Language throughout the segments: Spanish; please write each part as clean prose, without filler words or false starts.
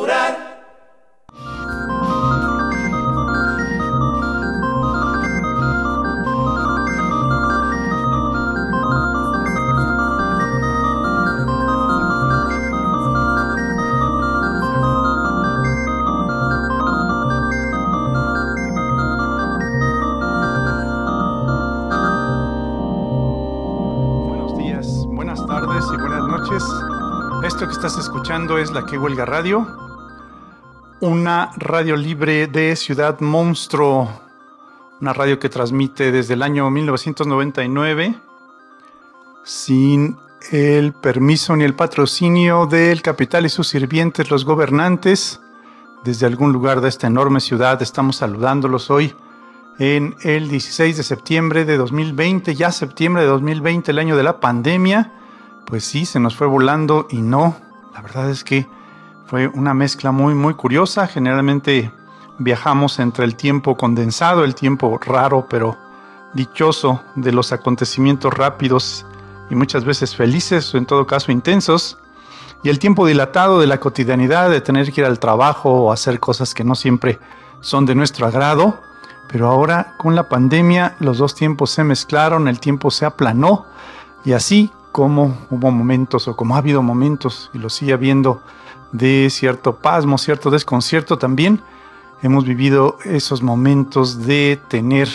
Cultural. Esto que estás escuchando es La Que Huelga Radio, una radio libre de Ciudad Monstruo, una radio que transmite desde el año 1999 sin el permiso ni el patrocinio del capital y sus sirvientes, los gobernantes. Desde algún lugar de esta enorme ciudad estamos saludándolos hoy en el 16 de septiembre de 2020, ya septiembre de 2020, el año de la pandemia. Pues sí, se nos fue volando y no, la verdad es que fue una mezcla muy curiosa. Generalmente viajamos entre el tiempo condensado, el tiempo raro pero dichoso de los acontecimientos rápidos y muchas veces felices o en todo caso intensos, y el tiempo dilatado de la cotidianidad, de tener que ir al trabajo o hacer cosas que no siempre son de nuestro agrado. Pero ahora con la pandemia los dos tiempos se mezclaron, el tiempo se aplanó y así como hubo momentos o como ha habido momentos y lo sigue habiendo de cierto pasmo, cierto desconcierto, también hemos vivido esos momentos de tener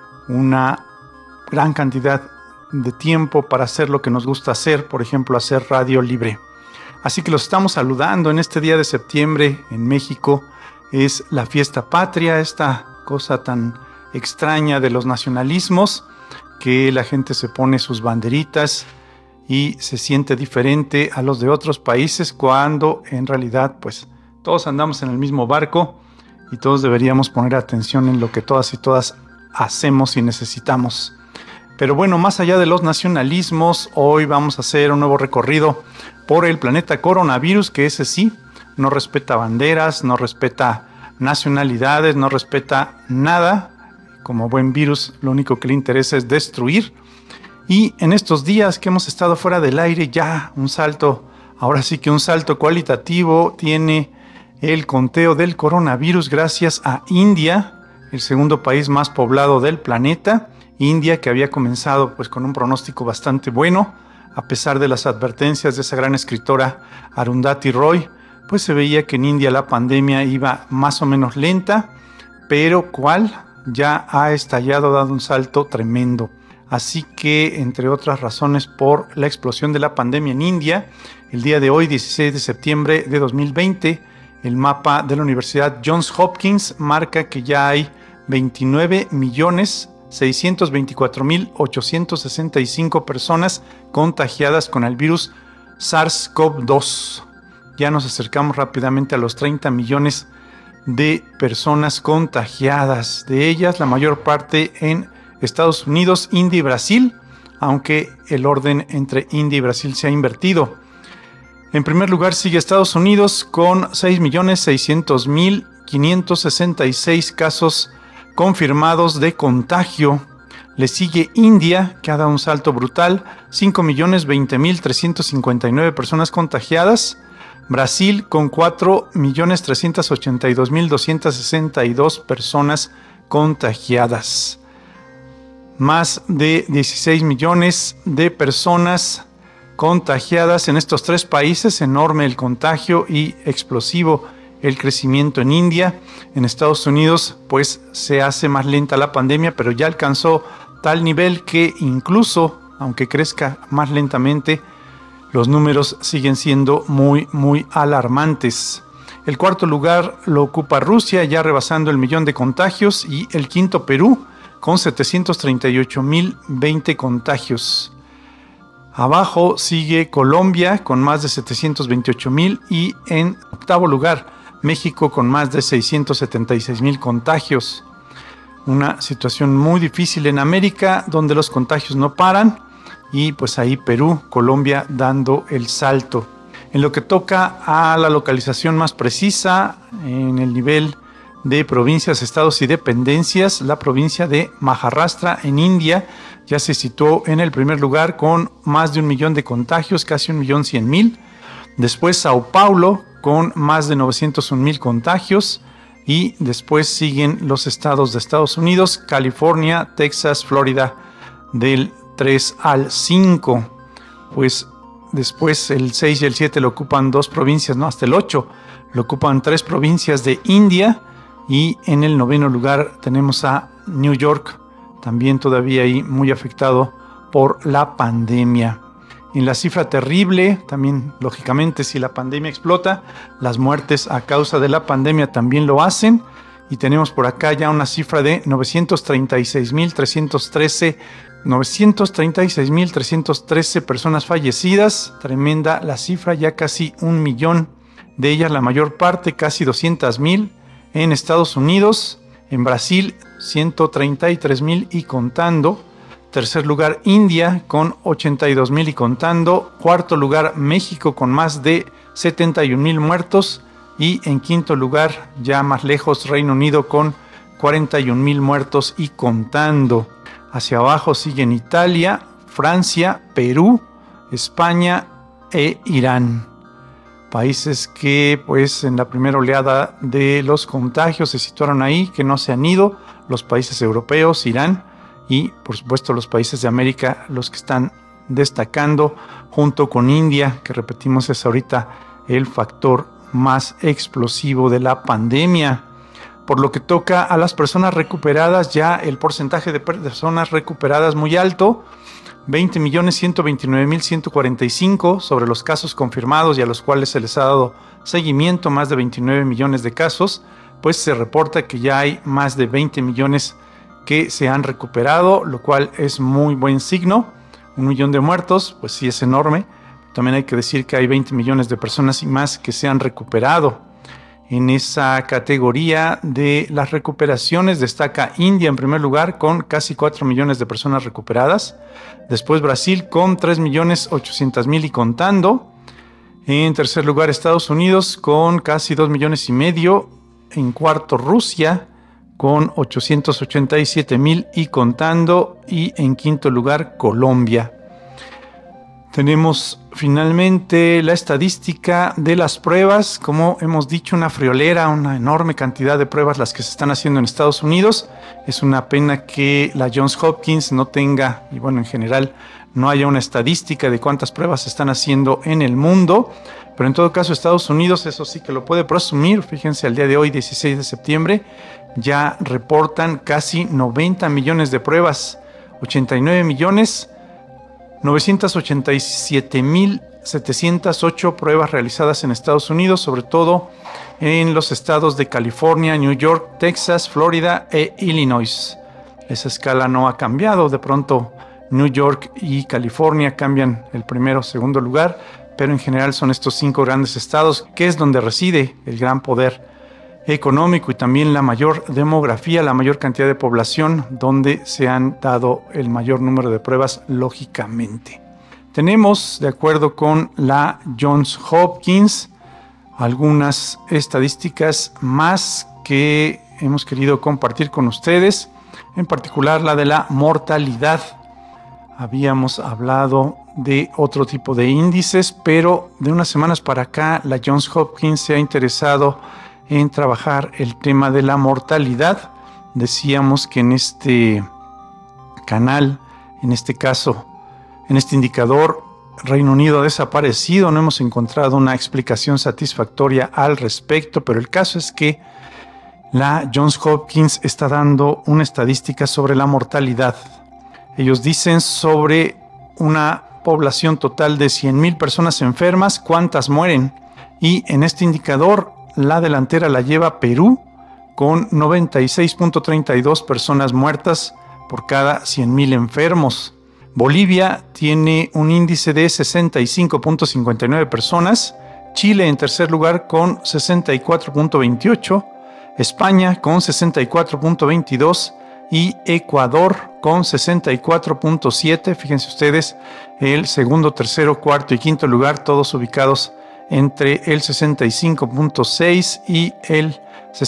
una gran cantidad de tiempo para hacer lo que nos gusta hacer, por ejemplo, hacer radio libre. Así que los estamos saludando en este día de septiembre en México. Es la fiesta patria, esta cosa tan extraña de los nacionalismos, que la gente se pone sus banderitas y se siente diferente a los de otros países, cuando en realidad pues todos andamos en el mismo barco y todos deberíamos poner atención en lo que todas y todas hacemos y necesitamos. Pero bueno, más allá de los nacionalismos, hoy vamos a hacer un nuevo recorrido por el planeta coronavirus, que ese sí no respeta banderas, no respeta nacionalidades, no respeta nada. Como buen virus, lo único que le interesa es destruir. Y en estos días que hemos estado fuera del aire, ya un salto, ahora sí que un salto cualitativo tiene el conteo del coronavirus gracias a India, el segundo país más poblado del planeta. India, que había comenzado pues con un pronóstico bastante bueno, a pesar de las advertencias de esa gran escritora Arundhati Roy, pues se veía que en India la pandemia iba más o menos lenta, pero ¿cuál? Ya ha estallado, dado un salto tremendo. Así que, entre otras razones, por la explosión de la pandemia en India, el día de hoy, 16 de septiembre de 2020, el mapa de la Universidad Johns Hopkins marca que ya hay 29.624.865 personas contagiadas con el virus SARS-CoV-2. Ya nos acercamos rápidamente a los 30 millones de personas contagiadas. De ellas, la mayor parte en Estados Unidos, India y Brasil, aunque el orden entre India y Brasil se ha invertido. En primer lugar sigue Estados Unidos con 6.600.566 casos confirmados de contagio. Le sigue India, que ha dado un salto brutal, 5.020.359 personas contagiadas. Brasil con 4.382.262 personas contagiadas. Más de 16 millones de personas contagiadas en estos tres países. Enorme el contagio y explosivo el crecimiento en India. En Estados Unidos pues se hace más lenta la pandemia, pero ya alcanzó tal nivel que incluso, aunque crezca más lentamente, los números siguen siendo muy alarmantes. El cuarto lugar lo ocupa Rusia, ya rebasando el 1.000.000 de contagios, y el quinto Perú, con 738.020 contagios. Abajo sigue Colombia con más de 728.000 y en octavo lugar México con más de 676.000 contagios. Una situación muy difícil en América, donde los contagios no paran, y pues ahí Perú, Colombia dando el salto. En lo que toca a la localización más precisa, en el nivel de provincias, estados y dependencias, la provincia de Maharashtra en India ya se situó en el primer lugar con más de 1.000.000 de contagios, casi 1.100.000. Después Sao Paulo con más de 901,000 contagios. Y después siguen los estados de Estados Unidos, California, Texas, Florida, del 3 al 5. Pues después el 6 y el 7 lo ocupan 2 provincias, no, hasta el 8 lo ocupan 3 provincias de India. Y en el 9º lugar tenemos a New York, también todavía ahí muy afectado por la pandemia. En la cifra terrible, también lógicamente si la pandemia explota, las muertes a causa de la pandemia también lo hacen. Y tenemos por acá ya una cifra de 936,313 personas fallecidas. Tremenda la cifra, ya casi 1 millón de ellas, la mayor parte, casi 200,000 en Estados Unidos. En Brasil, 133,000 y contando. Tercer lugar, India, con 82,000 y contando. Cuarto lugar, México, con más de 71,000 muertos. Y en quinto lugar, ya más lejos, Reino Unido, con 41,000 muertos y contando. Hacia abajo siguen Italia, Francia, Perú, España e Irán. Países que, pues, en la primera oleada de los contagios se situaron ahí, que no se han ido. Los países europeos, Irán, y por supuesto los países de América, los que están destacando, junto con India, que repetimos es ahorita el factor más explosivo de la pandemia. Por lo que toca a las personas recuperadas, ya el porcentaje de personas recuperadas muy alto, 20,129,145 sobre los casos confirmados y a los cuales se les ha dado seguimiento, más de 29 millones de casos, pues se reporta que ya hay más de 20 millones que se han recuperado, lo cual es muy buen signo. 1 millón de muertos, pues sí es enorme. También hay que decir que hay 20 millones de personas y más que se han recuperado. En esa categoría de las recuperaciones destaca India en primer lugar con casi 4 millones de personas recuperadas. Después Brasil con 3,800,000 y contando. En tercer lugar Estados Unidos con casi 2,5 millones. En cuarto Rusia con 887,000 y contando. Y en quinto lugar Colombia. Tenemos finalmente la estadística de las pruebas. Como hemos dicho, una friolera, una enorme cantidad de pruebas las que se están haciendo en Estados Unidos. Es una pena que la Johns Hopkins no tenga, y bueno, en general no haya una estadística de cuántas pruebas se están haciendo en el mundo. Pero en todo caso Estados Unidos, eso sí que lo puede presumir. Fíjense, al día de hoy, 16 de septiembre, ya reportan casi 90 millones de pruebas, 89,987,708 pruebas realizadas en Estados Unidos, sobre todo en los estados de California, New York, Texas, Florida e Illinois. Esa escala no ha cambiado. De pronto New York y California cambian el primero o segundo lugar, pero en general son estos 5 grandes estados, que es donde reside el gran poder económico y también la mayor demografía, la mayor cantidad de población, donde se han dado el mayor número de pruebas, lógicamente. Tenemos, de acuerdo con la Johns Hopkins, algunas estadísticas más que hemos querido compartir con ustedes, en particular la de la mortalidad. Habíamos hablado de otro tipo de índices, pero de unas semanas para acá la Johns Hopkins se ha interesado en trabajar el tema de la mortalidad. Decíamos que en este canal, en este caso, en este indicador, Reino Unido ha desaparecido. No hemos encontrado una explicación satisfactoria al respecto, pero el caso es que la Johns Hopkins está dando una estadística sobre la mortalidad. Ellos dicen sobre una población total de 100,000 personas enfermas, ¿cuántas mueren? Y en este indicador, la delantera la lleva Perú con 96,32 personas muertas por cada 100,000 enfermos. Bolivia tiene un índice de 65,59 personas. Chile en tercer lugar con 64,28. España con 64,22. Y Ecuador con 64,7. Fíjense ustedes, el segundo, tercero, cuarto y quinto lugar, todos ubicados entre el 65,6 y el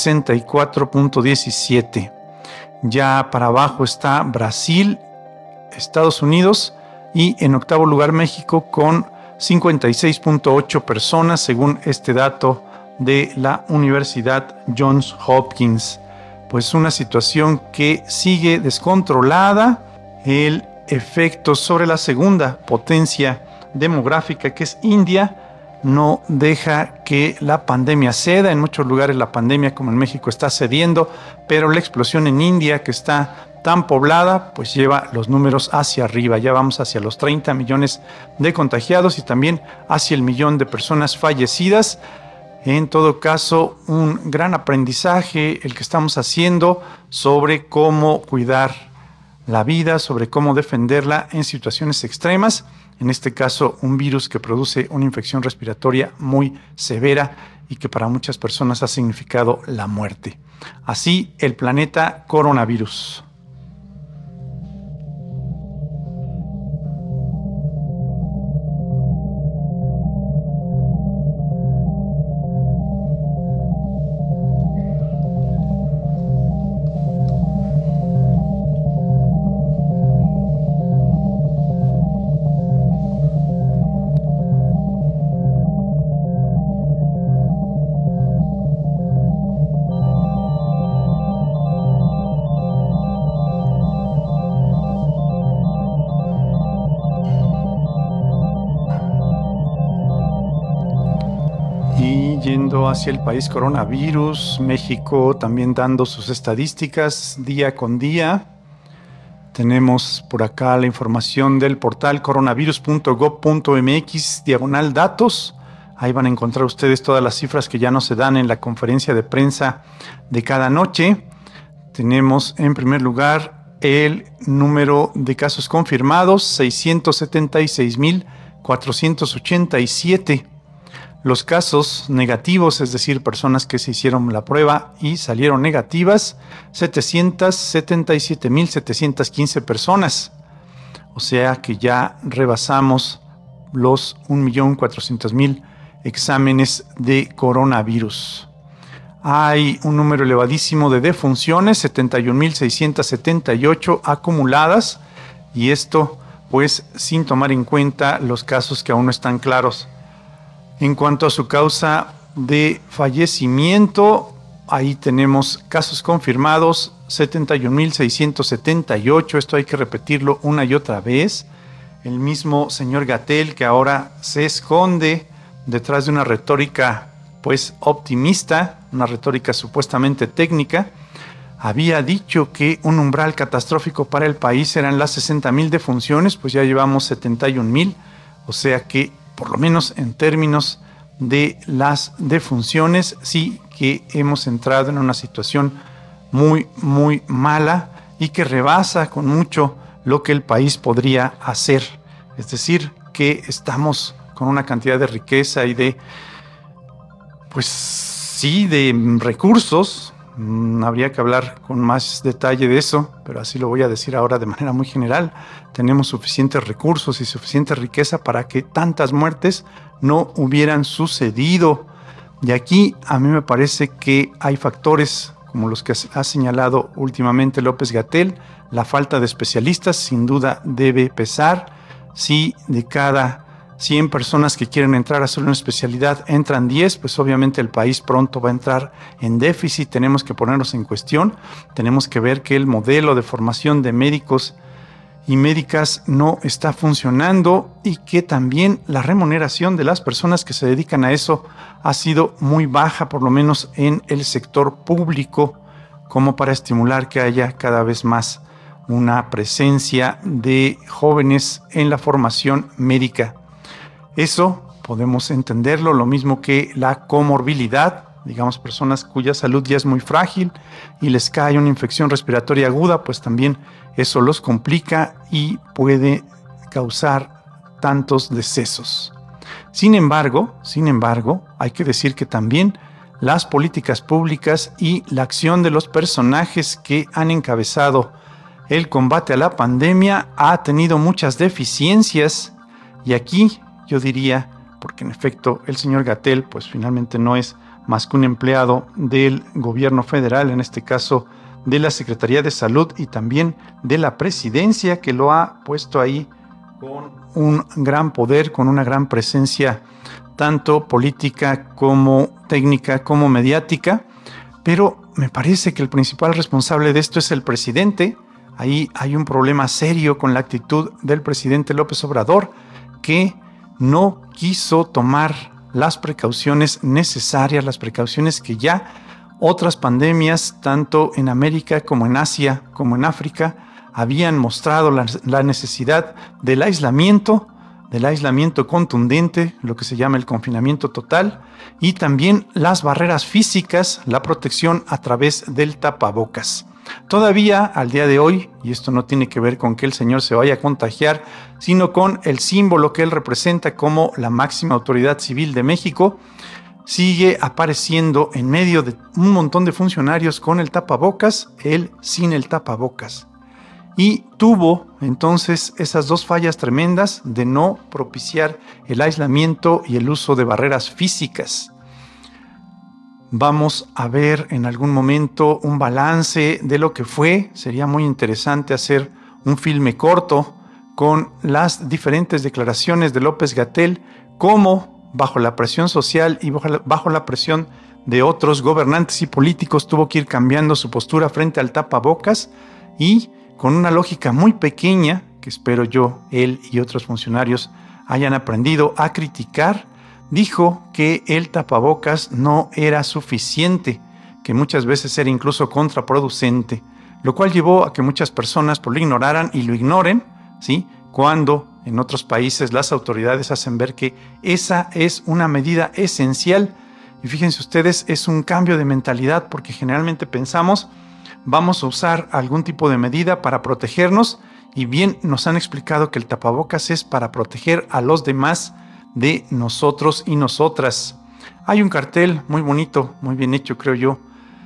64,17. Ya para abajo está Brasil, Estados Unidos y en octavo lugar México con 56,8 personas, según este dato de la Universidad Johns Hopkins. Pues una situación que sigue descontrolada. El efecto sobre la segunda potencia demográfica, que es India, no deja que la pandemia ceda. En muchos lugares la pandemia, como en México, está cediendo, pero la explosión en India, que está tan poblada, pues lleva los números hacia arriba. Ya vamos hacia los 30 millones de contagiados y también hacia el millón de personas fallecidas. En todo caso, un gran aprendizaje el que estamos haciendo sobre cómo cuidar la vida, sobre cómo defenderla en situaciones extremas. En este caso, un virus que produce una infección respiratoria muy severa y que para muchas personas ha significado la muerte. Así, el planeta coronavirus. Y yendo hacia el país coronavirus, México también dando sus estadísticas día con día. Tenemos por acá la información del portal coronavirus.gov.mx/datos. Ahí van a encontrar ustedes todas las cifras que ya no se dan en la conferencia de prensa de cada noche. Tenemos en primer lugar el número de casos confirmados, 676,487. Los casos negativos, es decir, personas que se hicieron la prueba y salieron negativas, 777,715 personas. O sea que ya rebasamos los 1,400,000 exámenes de coronavirus. Hay un número elevadísimo de defunciones, 71,678 acumuladas, y esto pues sin tomar en cuenta los casos que aún no están claros. En cuanto a su causa de fallecimiento, ahí tenemos casos confirmados, 71,678. Esto hay que repetirlo una y otra vez. El mismo señor Gatell, que ahora se esconde detrás de una retórica pues optimista, una retórica supuestamente técnica, había dicho que un umbral catastrófico para el país eran las 60,000 defunciones, pues ya llevamos 71,000, o sea que por lo menos en términos de las defunciones, sí que hemos entrado en una situación muy, muy mala y que rebasa con mucho lo que el país podría hacer. Es decir, que estamos con una cantidad de riqueza y de, pues sí, de recursos. Habría que hablar con más detalle de eso, pero así lo voy a decir ahora de manera muy general. Tenemos suficientes recursos y suficiente riqueza para que tantas muertes no hubieran sucedido. Y aquí a mí me parece que hay factores como los que ha señalado últimamente López-Gatell. La falta de especialistas sin duda debe pesar. Si de cada 100 personas que quieren entrar a hacer una especialidad entran 10, pues obviamente el país pronto va a entrar en déficit. Tenemos que ponernos en cuestión, tenemos que ver que el modelo de formación de médicos y médicas no está funcionando y que también la remuneración de las personas que se dedican a eso ha sido muy baja, por lo menos en el sector público, como para estimular que haya cada vez más una presencia de jóvenes en la formación médica. Eso podemos entenderlo, lo mismo que la comorbilidad, digamos personas cuya salud ya es muy frágil y les cae una infección respiratoria aguda, pues también eso los complica y puede causar tantos decesos. Sin embargo, hay que decir que también las políticas públicas y la acción de los personajes que han encabezado el combate a la pandemia ha tenido muchas deficiencias, y aquí yo diría, porque en efecto el señor Gatell pues finalmente no es más que un empleado del gobierno federal, en este caso de la Secretaría de Salud y también de la Presidencia, que lo ha puesto ahí con un gran poder, con una gran presencia tanto política como técnica como mediática, pero me parece que el principal responsable de esto es el presidente. Ahí hay un problema serio con la actitud del presidente López Obrador, que no quiso tomar las precauciones necesarias, las precauciones que ya otras pandemias, tanto en América como en Asia, como en África, habían mostrado la necesidad del aislamiento contundente, lo que se llama el confinamiento total, y también las barreras físicas, la protección a través del tapabocas. Todavía al día de hoy, y esto no tiene que ver con que el señor se vaya a contagiar, sino con el símbolo que él representa como la máxima autoridad civil de México, sigue apareciendo en medio de un montón de funcionarios con el tapabocas, él sin el tapabocas. Y tuvo entonces esas dos fallas tremendas de no propiciar el aislamiento y el uso de barreras físicas. Vamos a ver en algún momento un balance de lo que fue. Sería muy interesante hacer un filme corto con las diferentes declaraciones de López-Gatell, cómo bajo la presión social y bajo la presión de otros gobernantes y políticos tuvo que ir cambiando su postura frente al tapabocas, y con una lógica muy pequeña, que espero yo, él y otros funcionarios hayan aprendido a criticar, dijo que el tapabocas no era suficiente, que muchas veces era incluso contraproducente, lo cual llevó a que muchas personas lo ignoraran y lo ignoren, ¿sí?, cuando en otros países las autoridades hacen ver que esa es una medida esencial. Y fíjense ustedes, es un cambio de mentalidad, porque generalmente pensamos vamos a usar algún tipo de medida para protegernos, y bien nos han explicado que el tapabocas es para proteger a los demás de nosotros y nosotras. Hay un cartel muy bonito, muy bien hecho, creo yo,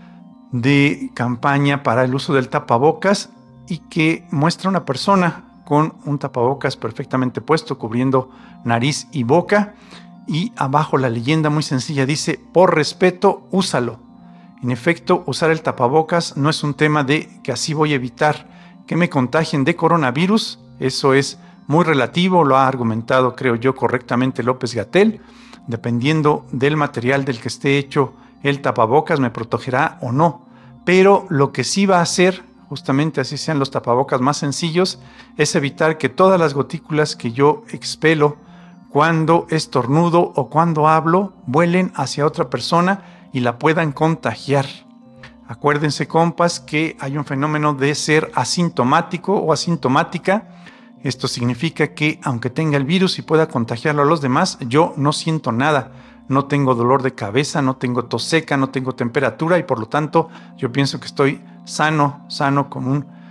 de campaña para el uso del tapabocas, y que muestra una persona con un tapabocas perfectamente puesto, cubriendo nariz y boca, y abajo la leyenda muy sencilla dice: por respeto, úsalo. En efecto, usar el tapabocas no es un tema de que así voy a evitar que me contagien de coronavirus. Eso es muy relativo, lo ha argumentado, creo yo, correctamente López-Gatell. Dependiendo del material del que esté hecho el tapabocas, me protegerá o no. Pero lo que sí va a hacer, justamente así sean los tapabocas más sencillos, es evitar que todas las gotículas que yo expelo cuando estornudo o cuando hablo vuelen hacia otra persona y la puedan contagiar. Acuérdense, compas, que hay un fenómeno de ser asintomático o asintomática. Esto significa que aunque tenga el virus y pueda contagiarlo a los demás, yo no siento nada. No tengo dolor de cabeza, no tengo tos seca, no tengo temperatura, y por lo tanto yo pienso que estoy sano como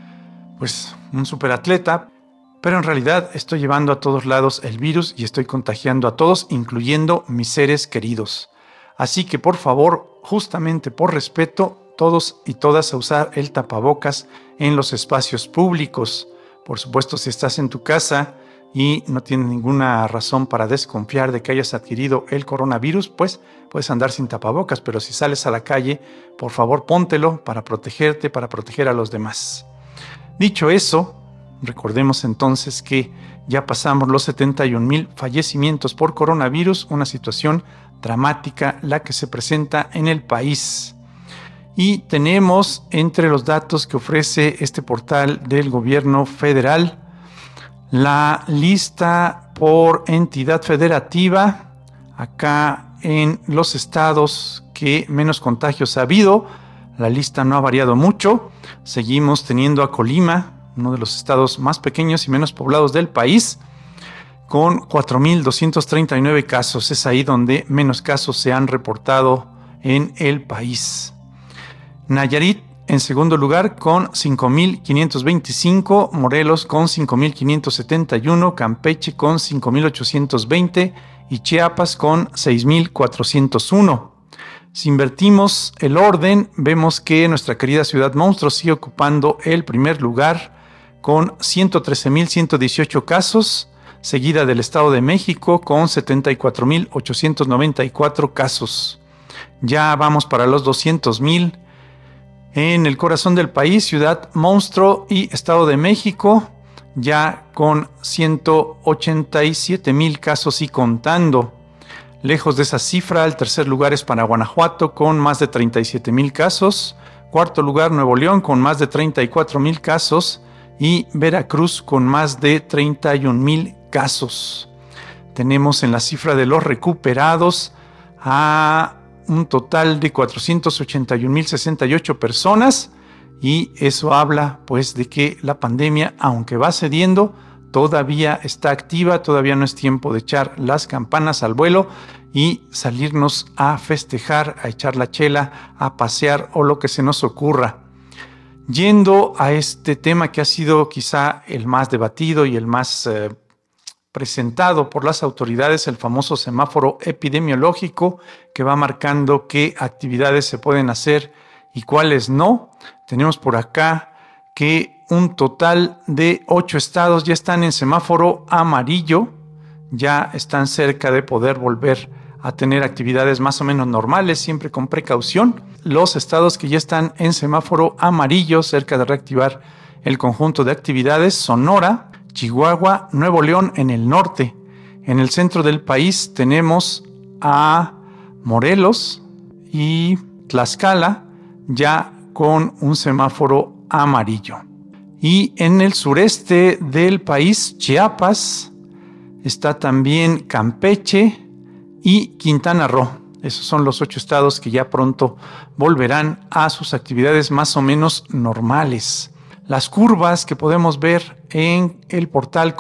un superatleta. Pero en realidad estoy llevando a todos lados el virus y estoy contagiando a todos, incluyendo mis seres queridos. Así que por favor, justamente por respeto, todos y todas a usar el tapabocas en los espacios públicos. Por supuesto, si estás en tu casa y no tienes ninguna razón para desconfiar de que hayas adquirido el coronavirus, pues puedes andar sin tapabocas, pero si sales a la calle, por favor póntelo para protegerte, para proteger a los demás. Dicho eso, recordemos entonces que ya pasamos los 71,000 fallecimientos por coronavirus, una situación dramática la que se presenta en el país. Y tenemos entre los datos que ofrece este portal del gobierno federal la lista por entidad federativa. Acá en los estados que menos contagios ha habido, la lista no ha variado mucho. Seguimos teniendo a Colima, uno de los estados más pequeños y menos poblados del país, con 4,239 casos. Es ahí donde menos casos se han reportado en el país. Nayarit en segundo lugar con 5,525, Morelos con 5,571, Campeche con 5,820 y Chiapas con 6,401. Si invertimos el orden, vemos que nuestra querida ciudad monstruo sigue ocupando el primer lugar con 113,118 casos, seguida del Estado de México con 74,894 casos. Ya vamos para los 200,000. En el corazón del país, Ciudad Monstruo y Estado de México, ya con 187,000 casos y contando. Lejos de esa cifra, el tercer lugar es para Guanajuato con más de 37,000 casos. Cuarto lugar, Nuevo León con más de 34,000 casos y Veracruz con más de 31,000 casos. Tenemos en la cifra de los recuperados a un total de 481,068 personas y eso habla pues de que la pandemia, aunque va cediendo, todavía está activa, todavía no es tiempo de echar las campanas al vuelo y salirnos a festejar, a echar la chela, a pasear o lo que se nos ocurra. Yendo a este tema que ha sido quizá el más debatido y el más presentado por las autoridades, el famoso semáforo epidemiológico que va marcando qué actividades se pueden hacer y cuáles no. Tenemos por acá que un total de 8 estados ya están en semáforo amarillo, ya están cerca de poder volver a tener actividades más o menos normales, siempre con precaución. Los estados que ya están en semáforo amarillo, cerca de reactivar el conjunto de actividades: Sonora, Chihuahua, Nuevo León en el norte. En el centro del país tenemos a Morelos y Tlaxcala ya con un semáforo amarillo. Y en el sureste del país, Chiapas, está también Campeche y Quintana Roo. Esos son los 8 estados que ya pronto volverán a sus actividades más o menos normales. Las curvas que podemos ver en el portal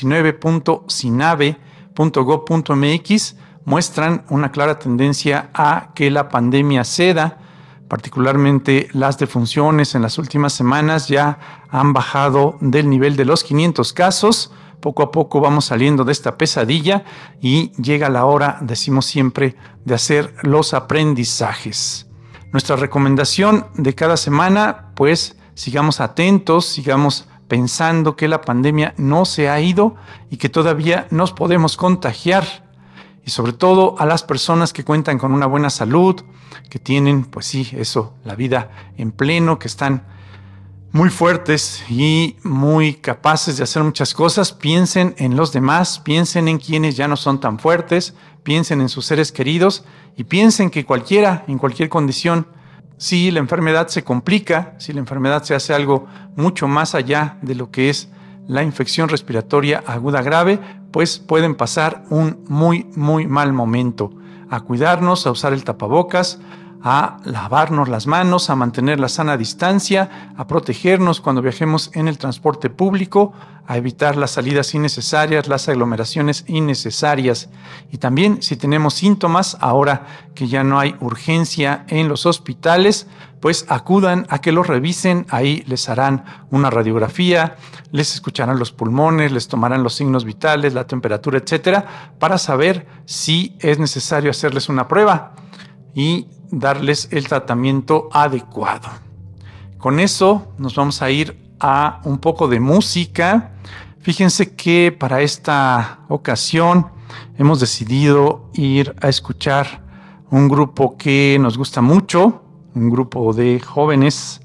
covid19.sinave.gov.mx muestran una clara tendencia a que la pandemia ceda. Particularmente las defunciones en las últimas semanas ya han bajado del nivel de los 500 casos. Poco a poco vamos saliendo de esta pesadilla y llega la hora, decimos siempre, de hacer los aprendizajes. Nuestra recomendación de cada semana, pues sigamos atentos, sigamos pensando que la pandemia no se ha ido y que todavía nos podemos contagiar. Y sobre todo a las personas que cuentan con una buena salud, que tienen, pues sí, eso, la vida en pleno, que están muy fuertes y muy capaces de hacer muchas cosas. Piensen en los demás, piensen en quienes ya no son tan fuertes, piensen en sus seres queridos y piensen que cualquiera, en cualquier condición, si la enfermedad se complica, si la enfermedad se hace algo mucho más allá de lo que es la infección respiratoria aguda grave, pues pueden pasar un muy mal momento. A cuidarnos, a usar el tapabocas, a lavarnos las manos, a mantener la sana distancia, a protegernos cuando viajemos en el transporte público, a evitar las salidas innecesarias, las aglomeraciones innecesarias. Y también, si tenemos síntomas, ahora que ya no hay urgencia en los hospitales, pues acudan a que los revisen. Ahí les harán una radiografía, les escucharán los pulmones, les tomarán los signos vitales, la temperatura, etcétera, para saber si es necesario hacerles una prueba y darles el tratamiento adecuado. Con eso nos vamos a ir a un poco de música. Fíjense que para esta ocasión hemos decidido ir a escuchar un grupo que nos gusta mucho, un grupo de jóvenes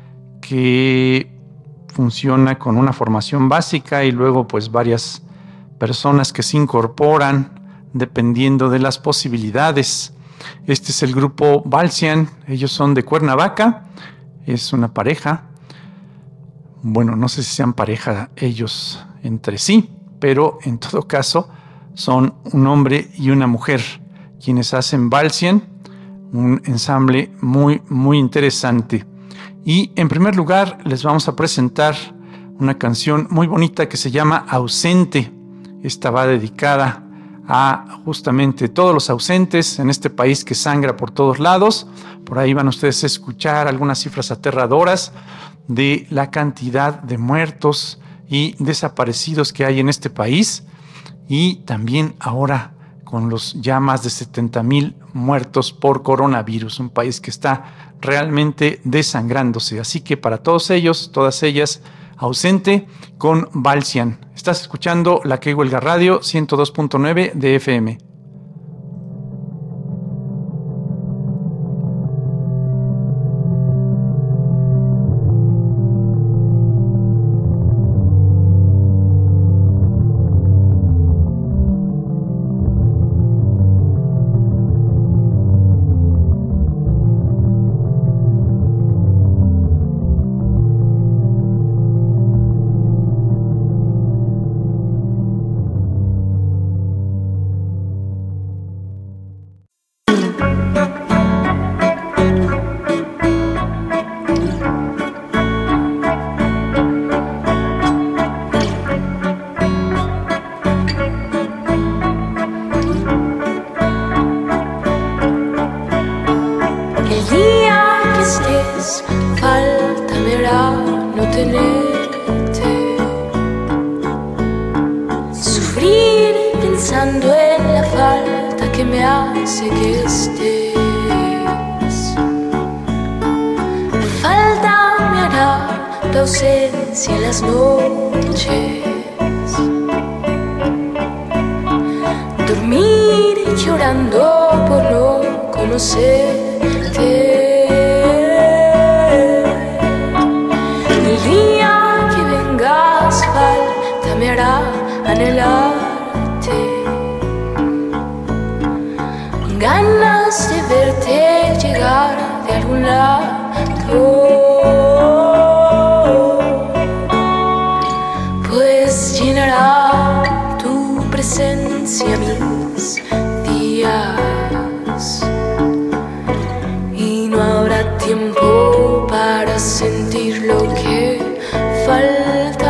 que funciona con una formación básica y luego pues varias personas que se incorporan dependiendo de las posibilidades. Este es el grupo Balsian, ellos son de Cuernavaca, es una pareja. Bueno, no sé si sean pareja ellos entre sí, pero en todo caso son un hombre y una mujer quienes hacen Balsian, un ensamble muy interesante. Y en primer lugar les vamos a presentar una canción muy bonita que se llama Ausente. Esta va dedicada a justamente todos los ausentes en este país que sangra por todos lados. Por ahí van ustedes a escuchar algunas cifras aterradoras de la cantidad de muertos y desaparecidos que hay en este país, y también ahora con los ya más de 70,000 muertos por coronavirus, un país que está realmente desangrándose. Así que para todos ellos, todas ellas, Ausente con Balsian. Estás escuchando La Que Huelga Radio 102.9 de FM. tenerte. Sufrir pensando en la falta que me hace que estés. Falta me hará tu ausencia en las noches. Dormir llorando por no conocerte. El día que vengas falta me hará anhelarte. Ganas de verte llegar de algún lado, pues llenará tu presencia mis días y no habrá tiempo para sentir lo que falta.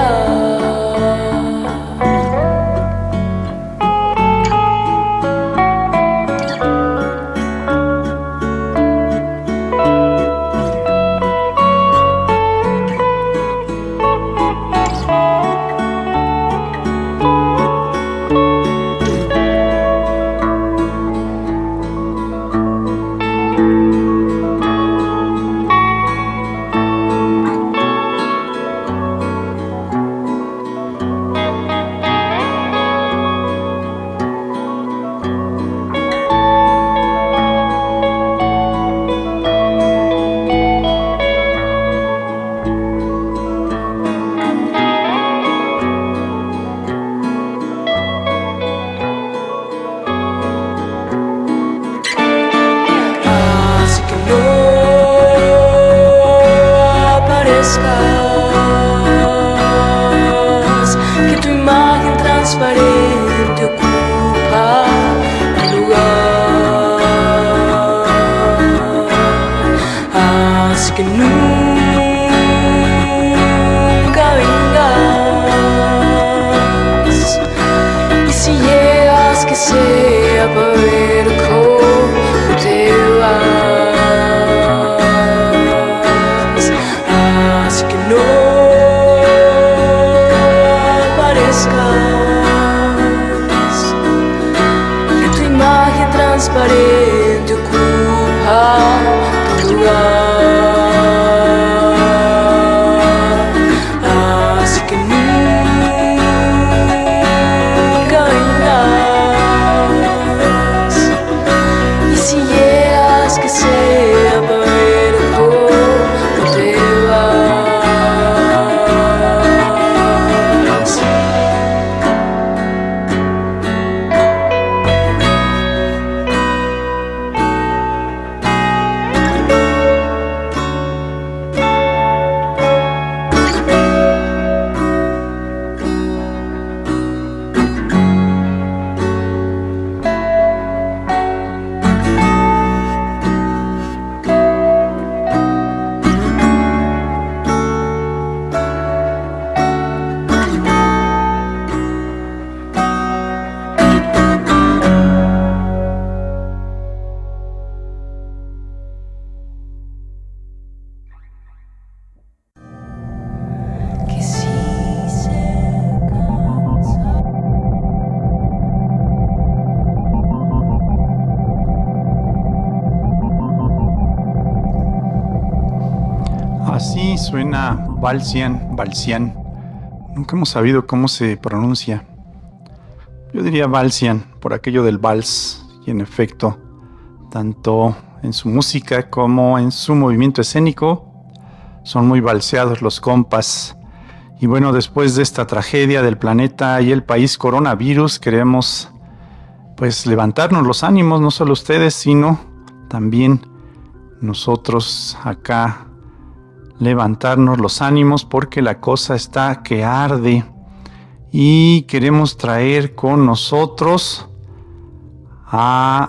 Que tu imagen transparente ocupa el lugar, así que nunca vengas, y si llegas que sea para ver cómo te vas, así que no que tu imagen transparente ocupa tu lugar, así que nunca vengas, y si llegas que sea para ver cómo te vas. Así suena Balsian. Nunca hemos sabido cómo se pronuncia. Yo diría Balsian, por aquello del vals, y en efecto, tanto en su música como en su movimiento escénico, son muy balseados los compas. Y bueno, después de esta tragedia del planeta y el país coronavirus, queremos pues levantarnos los ánimos, no solo ustedes, sino también nosotros acá, levantarnos los ánimos porque la cosa está que arde y queremos traer con nosotros a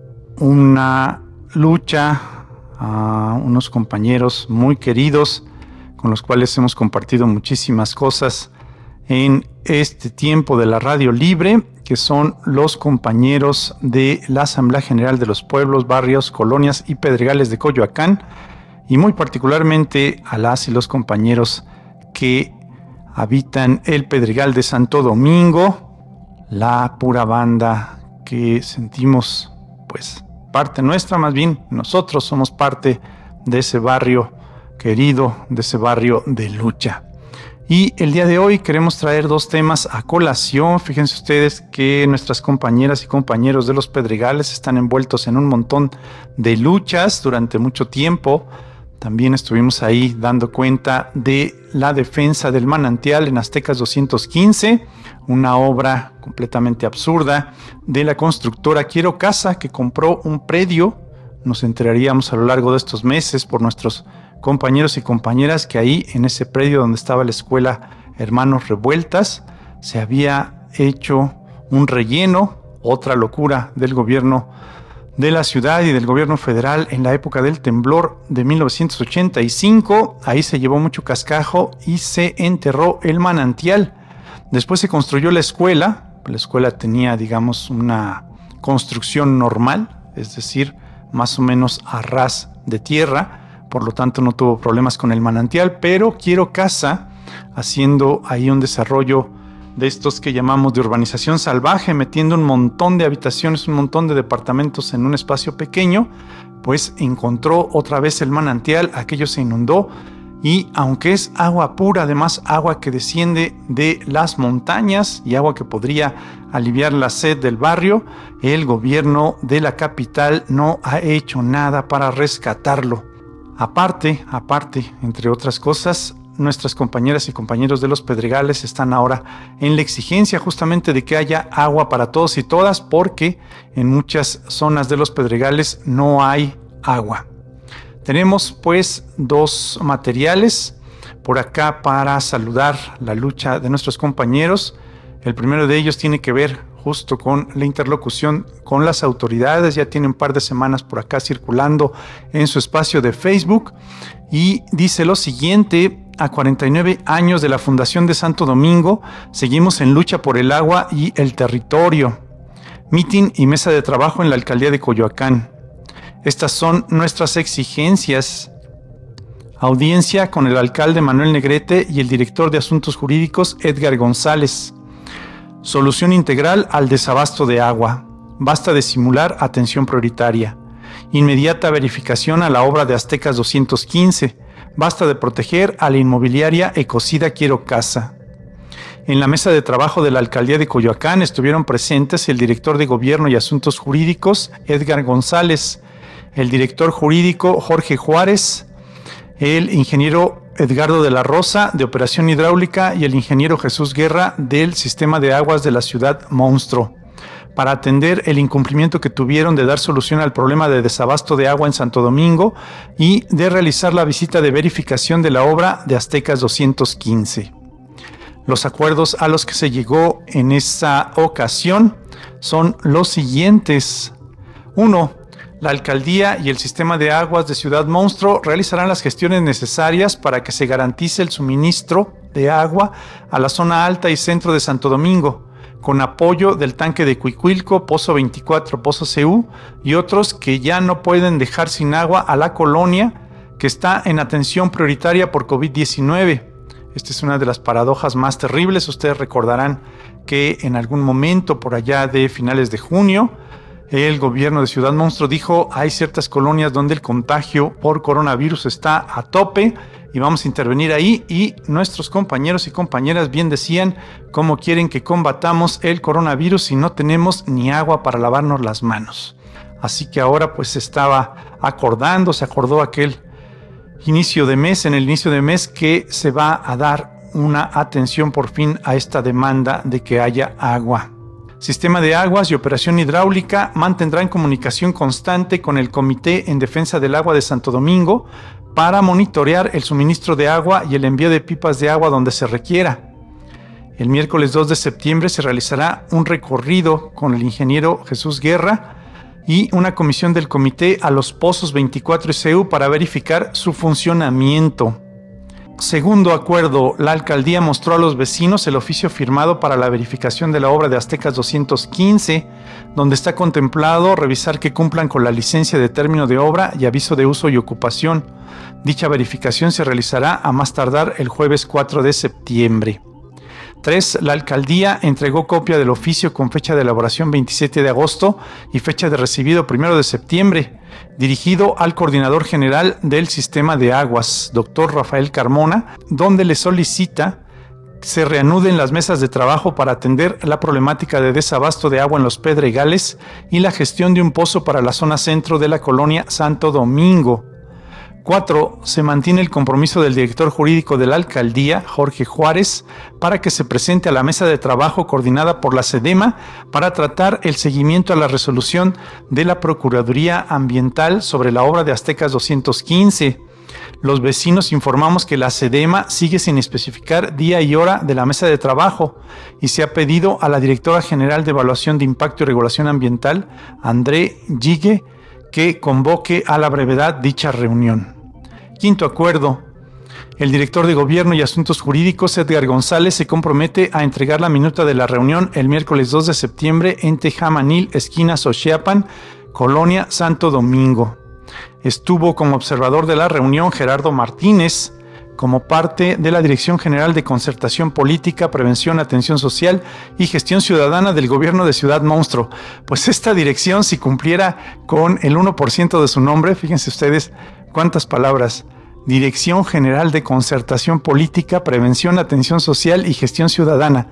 una lucha, a unos compañeros muy queridos con los cuales hemos compartido muchísimas cosas en este tiempo de la radio libre, que son los compañeros de la Asamblea General de los Pueblos, Barrios, Colonias y Pedregales de Coyoacán, y muy particularmente a las y los compañeros que habitan el Pedregal de Santo Domingo, la pura banda que sentimos, pues, parte nuestra, más bien nosotros somos parte de ese barrio querido, de ese barrio de lucha. Y el día de hoy queremos traer dos temas a colación. Fíjense ustedes que nuestras compañeras y compañeros de los Pedregales están envueltos en un montón de luchas durante mucho tiempo. También estuvimos ahí dando cuenta de la defensa del manantial en Aztecas 215, una obra completamente absurda de la constructora Quiero Casa, que compró un predio. Nos enteraríamos a lo largo de estos meses por nuestros compañeros y compañeras que ahí en ese predio donde estaba la escuela Hermanos Revueltas se había hecho un relleno, otra locura del gobierno de la ciudad y del gobierno federal en la época del temblor de 1985. Ahí se llevó mucho cascajo y se enterró el manantial. Después se construyó la escuela. La escuela tenía, digamos, una construcción normal, es decir, más o menos a ras de tierra. Por lo tanto no tuvo problemas con el manantial, pero Quiero Casa, haciendo ahí un desarrollo de estos que llamamos de urbanización salvaje, metiendo un montón de habitaciones, un montón de departamentos en un espacio pequeño, pues encontró otra vez el manantial, aquello se inundó y aunque es agua pura, además agua que desciende de las montañas y agua que podría aliviar la sed del barrio, el gobierno de la capital no ha hecho nada para rescatarlo. Aparte, entre otras cosas, nuestras compañeras y compañeros de los Pedregales están ahora en la exigencia justamente de que haya agua para todos y todas, porque en muchas zonas de los Pedregales no hay agua. Tenemos pues dos materiales por acá para saludar la lucha de nuestros compañeros. El primero de ellos tiene que ver justo con la interlocución con las autoridades. Ya tiene un par de semanas por acá circulando en su espacio de Facebook y dice lo siguiente: a 49 años de la fundación de Santo Domingo, seguimos en lucha por el agua y el territorio. Mitin y mesa de trabajo en la alcaldía de Coyoacán. Estas son nuestras exigencias. Audiencia con el alcalde Manuel Negrete y el director de Asuntos Jurídicos Edgar González. Solución integral al desabasto de agua. Basta de simular atención prioritaria. Inmediata verificación a la obra de Aztecas 215. Basta de proteger a la inmobiliaria Ecocida Quiero Casa. En la mesa de trabajo de la alcaldía de Coyoacán estuvieron presentes el director de Gobierno y Asuntos Jurídicos Edgar González, el director jurídico Jorge Juárez, el ingeniero Edgardo de la Rosa de Operación Hidráulica y el ingeniero Jesús Guerra del Sistema de Aguas de la Ciudad Monstruo, para atender el incumplimiento que tuvieron de dar solución al problema de desabasto de agua en Santo Domingo y de realizar la visita de verificación de la obra de Aztecas 215. Los acuerdos a los que se llegó en esa ocasión son los siguientes. 1. La alcaldía y el sistema de aguas de Ciudad Monstruo realizarán las gestiones necesarias para que se garantice el suministro de agua a la zona alta y centro de Santo Domingo, con apoyo del tanque de Cuicuilco, Pozo 24, Pozo CU y otros que ya no pueden dejar sin agua a la colonia que está en atención prioritaria por COVID-19. Esta es una de las paradojas más terribles. Ustedes recordarán que en algún momento por allá de finales de junio, el gobierno de Ciudad Monstruo dijo: hay ciertas colonias donde el contagio por coronavirus está a tope y vamos a intervenir ahí, y nuestros compañeros y compañeras bien decían cómo quieren que combatamos el coronavirus si no tenemos ni agua para lavarnos las manos. Así que ahora pues se acordó aquel inicio de mes, en el inicio de mes, que se va a dar una atención por fin a esta demanda de que haya agua. Sistema de Aguas y Operación Hidráulica mantendrán comunicación constante con el Comité en Defensa del Agua de Santo Domingo para monitorear el suministro de agua y el envío de pipas de agua donde se requiera. El miércoles 2 de septiembre se realizará un recorrido con el ingeniero Jesús Guerra y una comisión del comité a los pozos 24 y CU para verificar su funcionamiento. segundo acuerdo, la alcaldía mostró a los vecinos el oficio firmado para la verificación de la obra de Aztecas 215, donde está contemplado revisar que cumplan con la licencia de término de obra y aviso de uso y ocupación. Dicha verificación se realizará a más tardar el jueves 4 de septiembre. 3. La alcaldía entregó copia del oficio con fecha de elaboración 27 de agosto y fecha de recibido 1 de septiembre, dirigido al coordinador general del sistema de aguas, doctor Rafael Carmona, donde le solicita se reanuden las mesas de trabajo para atender la problemática de desabasto de agua en los Pedregales y la gestión de un pozo para la zona centro de la colonia Santo Domingo. 4. Se mantiene el compromiso del director jurídico de la alcaldía, Jorge Juárez, para que se presente a la mesa de trabajo coordinada por la SEDEMA para tratar el seguimiento a la resolución de la Procuraduría Ambiental sobre la obra de Aztecas 215. Los vecinos informamos que la SEDEMA sigue sin especificar día y hora de la mesa de trabajo y se ha pedido a la directora general de Evaluación de Impacto y Regulación Ambiental, André Gigue, que convoque a la brevedad dicha reunión. Quinto acuerdo. El director de Gobierno y Asuntos Jurídicos, Edgar González, se compromete a entregar la minuta de la reunión el miércoles 2 de septiembre en Tejamanil, esquina Xochiapan, colonia Santo Domingo. Estuvo como observador de la reunión Gerardo Martínez, como parte de la Dirección General de Concertación Política, Prevención, Atención Social y Gestión Ciudadana del Gobierno de Ciudad Monstruo. Pues esta dirección, si cumpliera con el 1% de su nombre, fíjense ustedes cuántas palabras: Dirección General de Concertación Política, Prevención, Atención Social y Gestión Ciudadana.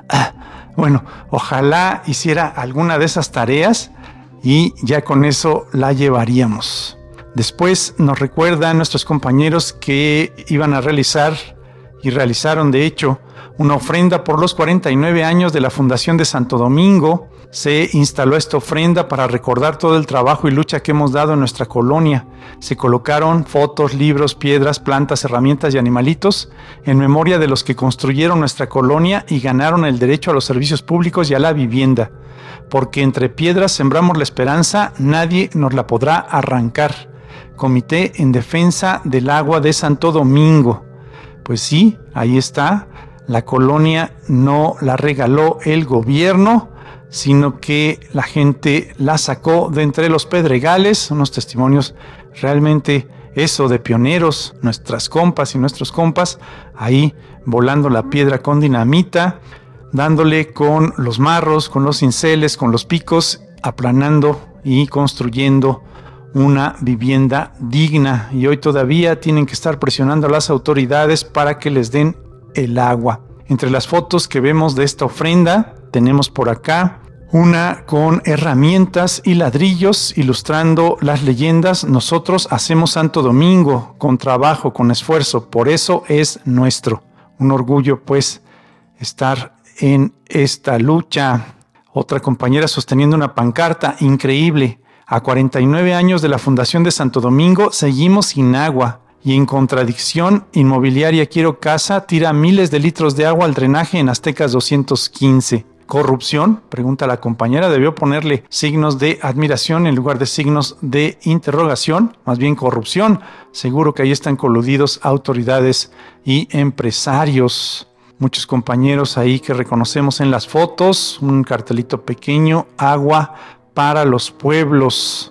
Bueno, ojalá hiciera alguna de esas tareas y ya con eso la llevaríamos. Después nos recuerdan nuestros compañeros que iban a realizar y realizaron de hecho una ofrenda por los 49 años de la Fundación de Santo Domingo. Se instaló esta ofrenda para recordar todo el trabajo y lucha que hemos dado en nuestra colonia. Se colocaron fotos, libros, piedras, plantas, herramientas y animalitos en memoria de los que construyeron nuestra colonia y ganaron el derecho a los servicios públicos y a la vivienda. Porque entre piedras sembramos la esperanza, nadie nos la podrá arrancar. Comité en Defensa del Agua de Santo Domingo. Pues sí, ahí está. La colonia no la regaló el gobierno, sino que la gente la sacó de entre los pedregales. Unos testimonios realmente eso de pioneros, nuestras compas y nuestros compas, ahí volando la piedra con dinamita, dándole con los marros, con los cinceles, con los picos, aplanando y construyendo una vivienda digna, y hoy todavía tienen que estar presionando a las autoridades para que les den el agua. Entre las fotos que vemos de esta ofrenda tenemos por acá una con herramientas y ladrillos ilustrando las leyendas: nosotros hacemos Santo Domingo con trabajo, con esfuerzo, por eso es nuestro. Un orgullo pues estar en esta lucha. Otra compañera sosteniendo una pancarta increíble: a 49 años de la Fundación de Santo Domingo, seguimos sin agua. Y en contradicción, Inmobiliaria Quiero Casa tira miles de litros de agua al drenaje en Aztecas 215. ¿Corrupción?, pregunta la compañera. Debió ponerle signos de admiración en lugar de signos de interrogación. Más bien corrupción. Seguro que ahí están coludidos autoridades y empresarios. Muchos compañeros ahí que reconocemos en las fotos. Un cartelito pequeño: agua para los pueblos.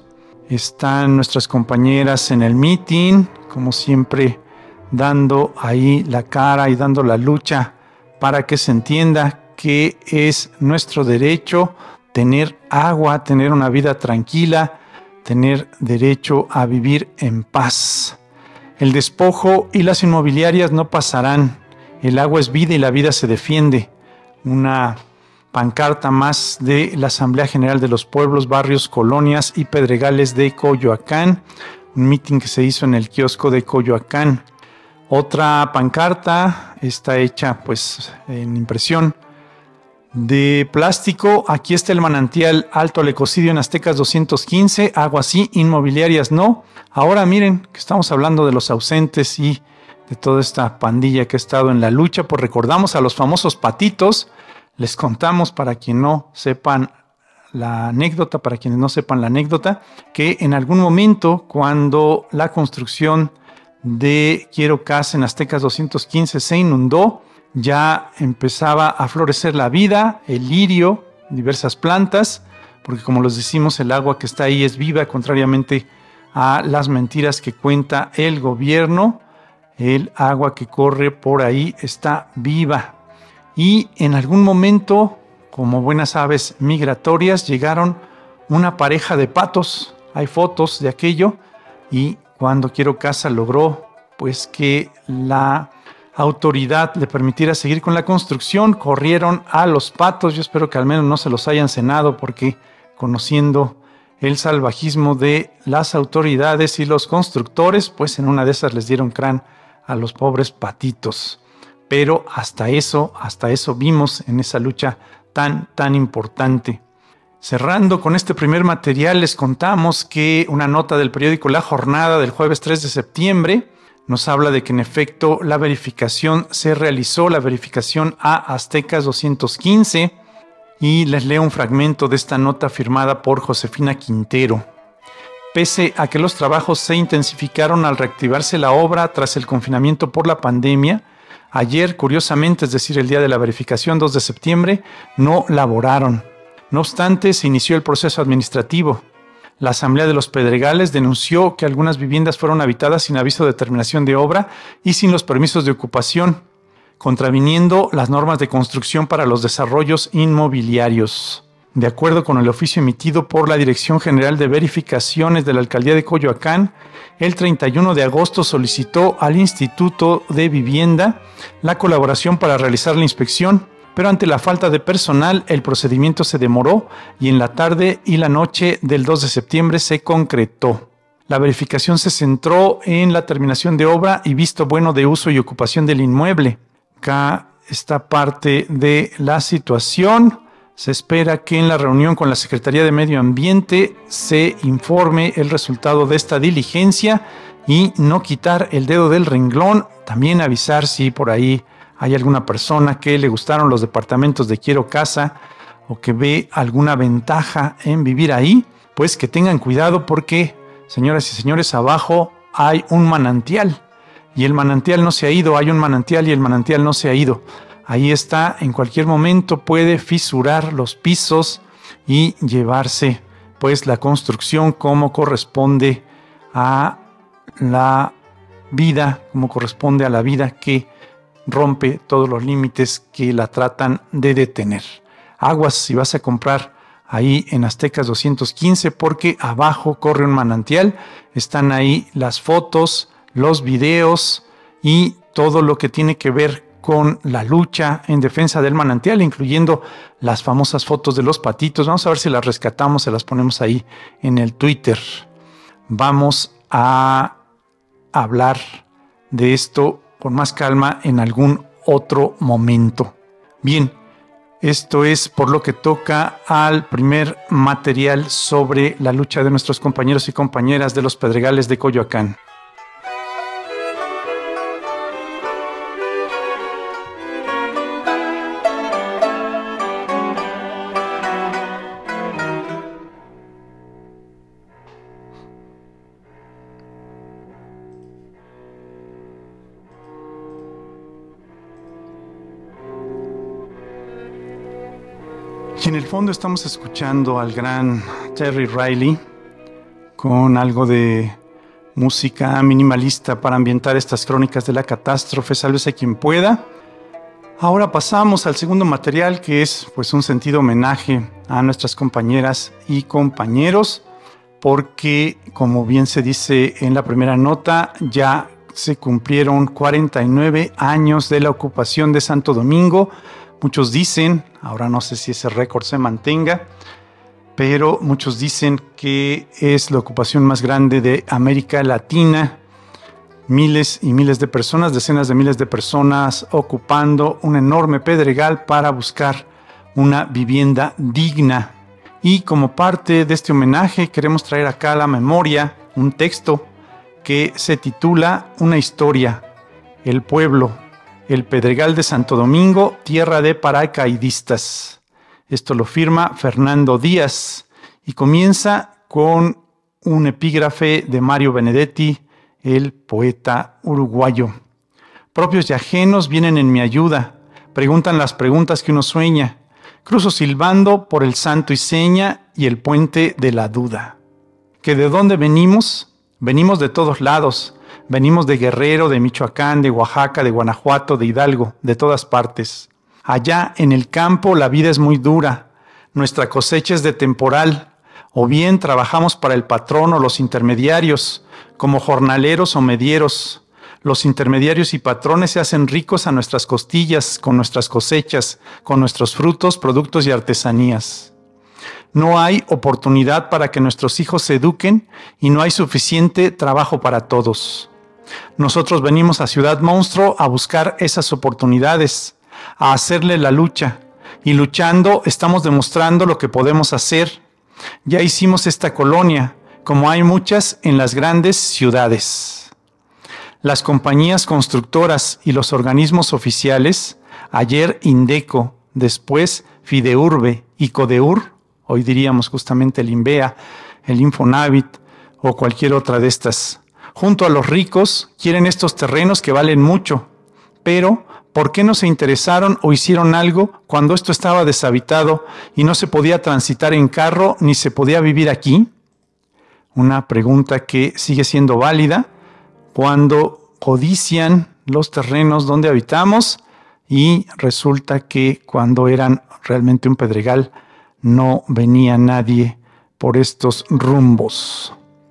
Están nuestras compañeras en el meeting, como siempre, dando ahí la cara y dando la lucha para que se entienda que es nuestro derecho tener agua, tener una vida tranquila, tener derecho a vivir en paz. El despojo y las inmobiliarias no pasarán. El agua es vida y la vida se defiende. Una pancarta más de la Asamblea General de los Pueblos, Barrios, Colonias y Pedregales de Coyoacán. Un mitin que se hizo en el kiosco de Coyoacán. Otra pancarta está hecha pues en impresión de plástico. Aquí está el manantial Alto al Ecocidio en Aztecas 215. Agua sí, inmobiliarias no. Ahora miren que estamos hablando de los ausentes y de toda esta pandilla que ha estado en la lucha. Pues recordamos a los famosos patitos. Les contamos, para quienes no sepan la anécdota, que en algún momento, cuando la construcción de Quiero Casa en Aztecas 215 se inundó. Ya empezaba a florecer la vida, el lirio, diversas plantas, porque como les decimos, el agua que está ahí es viva, contrariamente a las mentiras que cuenta el gobierno. El agua que corre por ahí está viva. Y en algún momento, como buenas aves migratorias, llegaron una pareja de patos. Hay fotos de aquello. Y cuando Quiero Casa logró pues que la autoridad le permitiera seguir con la construcción, corrieron a los patos. Yo espero que al menos no se los hayan cenado, porque conociendo el salvajismo de las autoridades y los constructores, pues en una de esas les dieron crán a los pobres patitos. Pero hasta eso vimos en esa lucha tan importante. Cerrando con este primer material, les contamos que una nota del periódico La Jornada del jueves 3 de septiembre nos habla de que en efecto la verificación se realizó, la verificación a Aztecas 215, y les leo un fragmento de esta nota firmada por Josefina Quintero. Pese a que los trabajos se intensificaron al reactivarse la obra tras el confinamiento por la pandemia, ayer, curiosamente, es decir, el día de la verificación, 2 de septiembre, no laboraron. No obstante, se inició el proceso administrativo. La Asamblea de los Pedregales denunció que algunas viviendas fueron habitadas sin aviso de terminación de obra y sin los permisos de ocupación, contraviniendo las normas de construcción para los desarrollos inmobiliarios. De acuerdo con el oficio emitido por la Dirección General de Verificaciones de la Alcaldía de Coyoacán, el 31 de agosto solicitó al Instituto de Vivienda la colaboración para realizar la inspección, pero ante la falta de personal, el procedimiento se demoró y en la tarde y la noche del 2 de septiembre se concretó. La verificación se centró en la terminación de obra y visto bueno de uso y ocupación del inmueble. Acá está parte de la situación. Se espera que en la reunión con la Secretaría de Medio Ambiente se informe el resultado de esta diligencia y no quitar el dedo del renglón. También avisar si por ahí hay alguna persona que le gustaron los departamentos de Quiero Casa o que ve alguna ventaja en vivir ahí, pues que tengan cuidado, porque, señoras y señores, abajo hay un manantial y el manantial no se ha ido. Hay un manantial y el manantial no se ha ido. Ahí está, en cualquier momento puede fisurar los pisos y llevarse pues la construcción como corresponde a la vida, como corresponde a la vida que rompe todos los límites que la tratan de detener. Aguas si vas a comprar ahí en Aztecas 215, porque abajo corre un manantial. Están ahí las fotos, los videos y todo lo que tiene que ver con la lucha en defensa del manantial, incluyendo las famosas fotos de los patitos. Vamos a ver si las rescatamos, se las ponemos ahí en el Twitter. Vamos a hablar de esto con más calma en algún otro momento. Bien, esto es por lo que toca al primer material sobre la lucha de nuestros compañeros y compañeras de los Pedregales de Coyoacán. Y en el fondo estamos escuchando al gran Terry Riley con algo de música minimalista para ambientar estas crónicas de la catástrofe. Sálvese quien pueda. Ahora pasamos al segundo material, que es pues un sentido homenaje a nuestras compañeras y compañeros, porque como bien se dice en la primera nota, ya se cumplieron 49 años de la ocupación de Santo Domingo. Muchos dicen, ahora no sé si ese récord se mantenga, pero muchos dicen que es la ocupación más grande de América Latina. Miles y miles de personas, decenas de miles de personas ocupando un enorme pedregal para buscar una vivienda digna. Y como parte de este homenaje queremos traer acá a la memoria un texto que se titula Una historia, el pueblo, el Pedregal de Santo Domingo, tierra de paracaidistas. Esto lo firma Fernando Díaz y comienza con un epígrafe de Mario Benedetti el poeta uruguayo. Propios y ajenos vienen en mi ayuda, preguntan las preguntas que uno sueña. Cruzo silbando por el santo y seña y el puente de la duda. ¿Que de dónde venimos? Venimos de todos lados. Venimos de Guerrero, de Michoacán, de Oaxaca, de Guanajuato, de Hidalgo, de todas partes. Allá en el campo la vida es muy dura. Nuestra cosecha es de temporal. O bien trabajamos para el patrón o los intermediarios, como jornaleros o medieros. Los intermediarios y patrones se hacen ricos a nuestras costillas, con nuestras cosechas, con nuestros frutos, productos y artesanías. No hay oportunidad para que nuestros hijos se eduquen y no hay suficiente trabajo para todos. Nosotros venimos a Ciudad Monstruo a buscar esas oportunidades, a hacerle la lucha. Y luchando estamos demostrando lo que podemos hacer. Ya hicimos esta colonia, como hay muchas en las grandes ciudades. Las compañías constructoras y los organismos oficiales, ayer Indeco, después Fideurbe y Codeur, hoy diríamos justamente el INVEA, el Infonavit o cualquier otra de estas, junto a los ricos, quieren estos terrenos que valen mucho. Pero, ¿por qué no se interesaron o hicieron algo cuando esto estaba deshabitado y no se podía transitar en carro ni se podía vivir aquí? Una pregunta que sigue siendo válida cuando codician los terrenos donde habitamos y resulta que cuando eran realmente un pedregal no venía nadie por estos rumbos.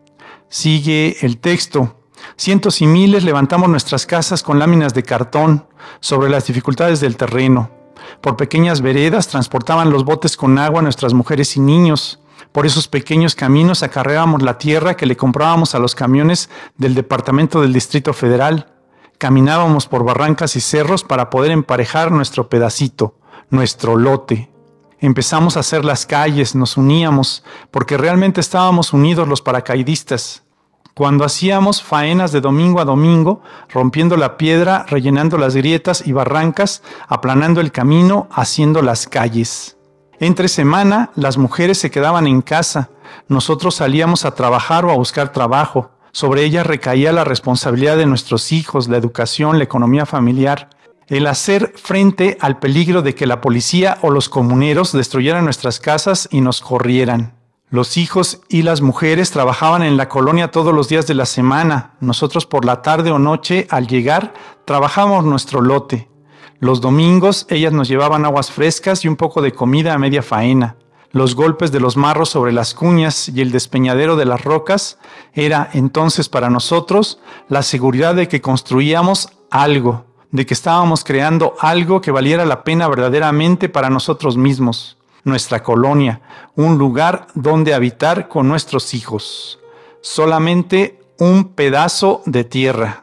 Sigue el texto. Cientos y miles levantamos nuestras casas con láminas de cartón sobre las dificultades del terreno. Por pequeñas veredas transportaban los botes con agua a nuestras mujeres y niños. Por esos pequeños caminos acarreábamos la tierra que le comprábamos a los camiones del Departamento del Distrito Federal. Caminábamos por barrancas y cerros para poder emparejar nuestro pedacito, nuestro lote. Empezamos a hacer las calles, nos uníamos, porque realmente estábamos unidos los paracaidistas. Cuando hacíamos faenas de domingo a domingo, rompiendo la piedra, rellenando las grietas y barrancas, aplanando el camino, haciendo las calles. Entre semana, las mujeres se quedaban en casa. Nosotros salíamos a trabajar o a buscar trabajo. Sobre ellas recaía la responsabilidad de nuestros hijos, la educación, la economía familiar. El hacer frente al peligro de que la policía o los comuneros destruyeran nuestras casas y nos corrieran. Los hijos y las mujeres trabajaban en la colonia todos los días de la semana. Nosotros por la tarde o noche, al llegar, trabajábamos nuestro lote. Los domingos, ellas nos llevaban aguas frescas y un poco de comida a media faena. Los golpes de los marros sobre las cuñas y el despeñadero de las rocas era entonces para nosotros la seguridad de que construíamos algo, de que estábamos creando algo que valiera la pena verdaderamente para nosotros mismos. Nuestra colonia, un lugar donde habitar con nuestros hijos. Solamente un pedazo de tierra.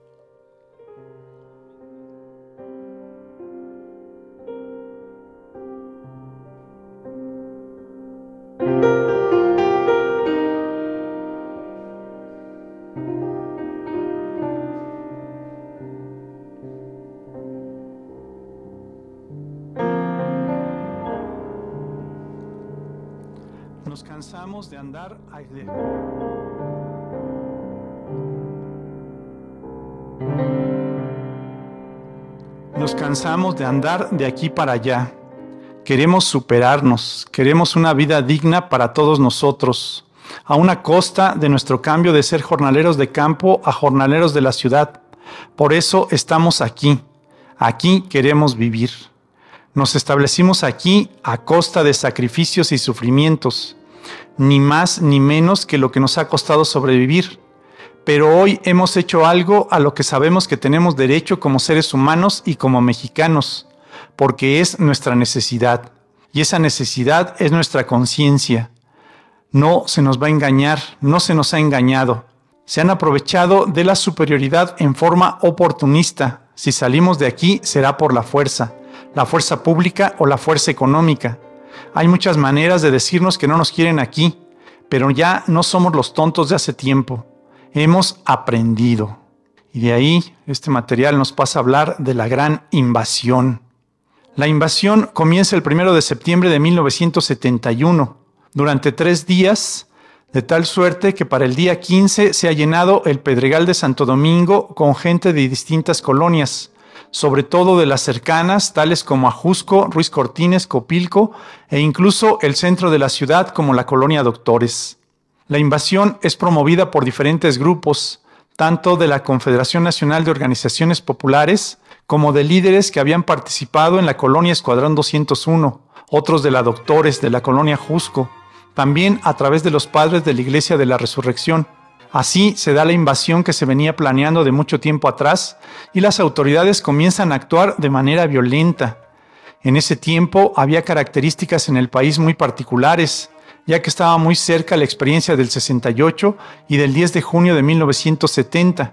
Nos cansamos de andar. Nos cansamos de andar de aquí para allá. Queremos superarnos, queremos una vida digna para todos nosotros, a una costa de nuestro cambio de ser jornaleros de campo a jornaleros de la ciudad. Por eso estamos aquí. Aquí queremos vivir. Nos establecimos aquí a costa de sacrificios y sufrimientos, ni más ni menos que lo que nos ha costado sobrevivir. Pero hoy hemos hecho algo a lo que sabemos que tenemos derecho como seres humanos y como mexicanos, porque es nuestra necesidad. Y esa necesidad es nuestra conciencia. No se nos va a engañar, no se nos ha engañado. Se han aprovechado de la superioridad en forma oportunista. Si salimos de aquí será por la fuerza pública o la fuerza económica. Hay muchas maneras de decirnos que no nos quieren aquí, pero ya no somos los tontos de hace tiempo. Hemos aprendido. Y de ahí este material nos pasa a hablar de la gran invasión. La invasión comienza el 1 de septiembre de 1971. Durante 3 días de tal suerte que para el día 15 se ha llenado el Pedregal de Santo Domingo con gente de distintas colonias, sobre todo de las cercanas, tales como Ajusco, Ruiz Cortines, Copilco e incluso el centro de la ciudad como la colonia Doctores. La invasión es promovida por diferentes grupos, tanto de la Confederación Nacional de Organizaciones Populares como de líderes que habían participado en la colonia Escuadrón 201, otros de la Doctores de la colonia Ajusco, también a través de los padres de la Iglesia de la Resurrección. Así se da la invasión que se venía planeando de mucho tiempo atrás y las autoridades comienzan a actuar de manera violenta. En ese tiempo había características en el país muy particulares, ya que estaba muy cerca la experiencia del 68 y del 10 de junio de 1970.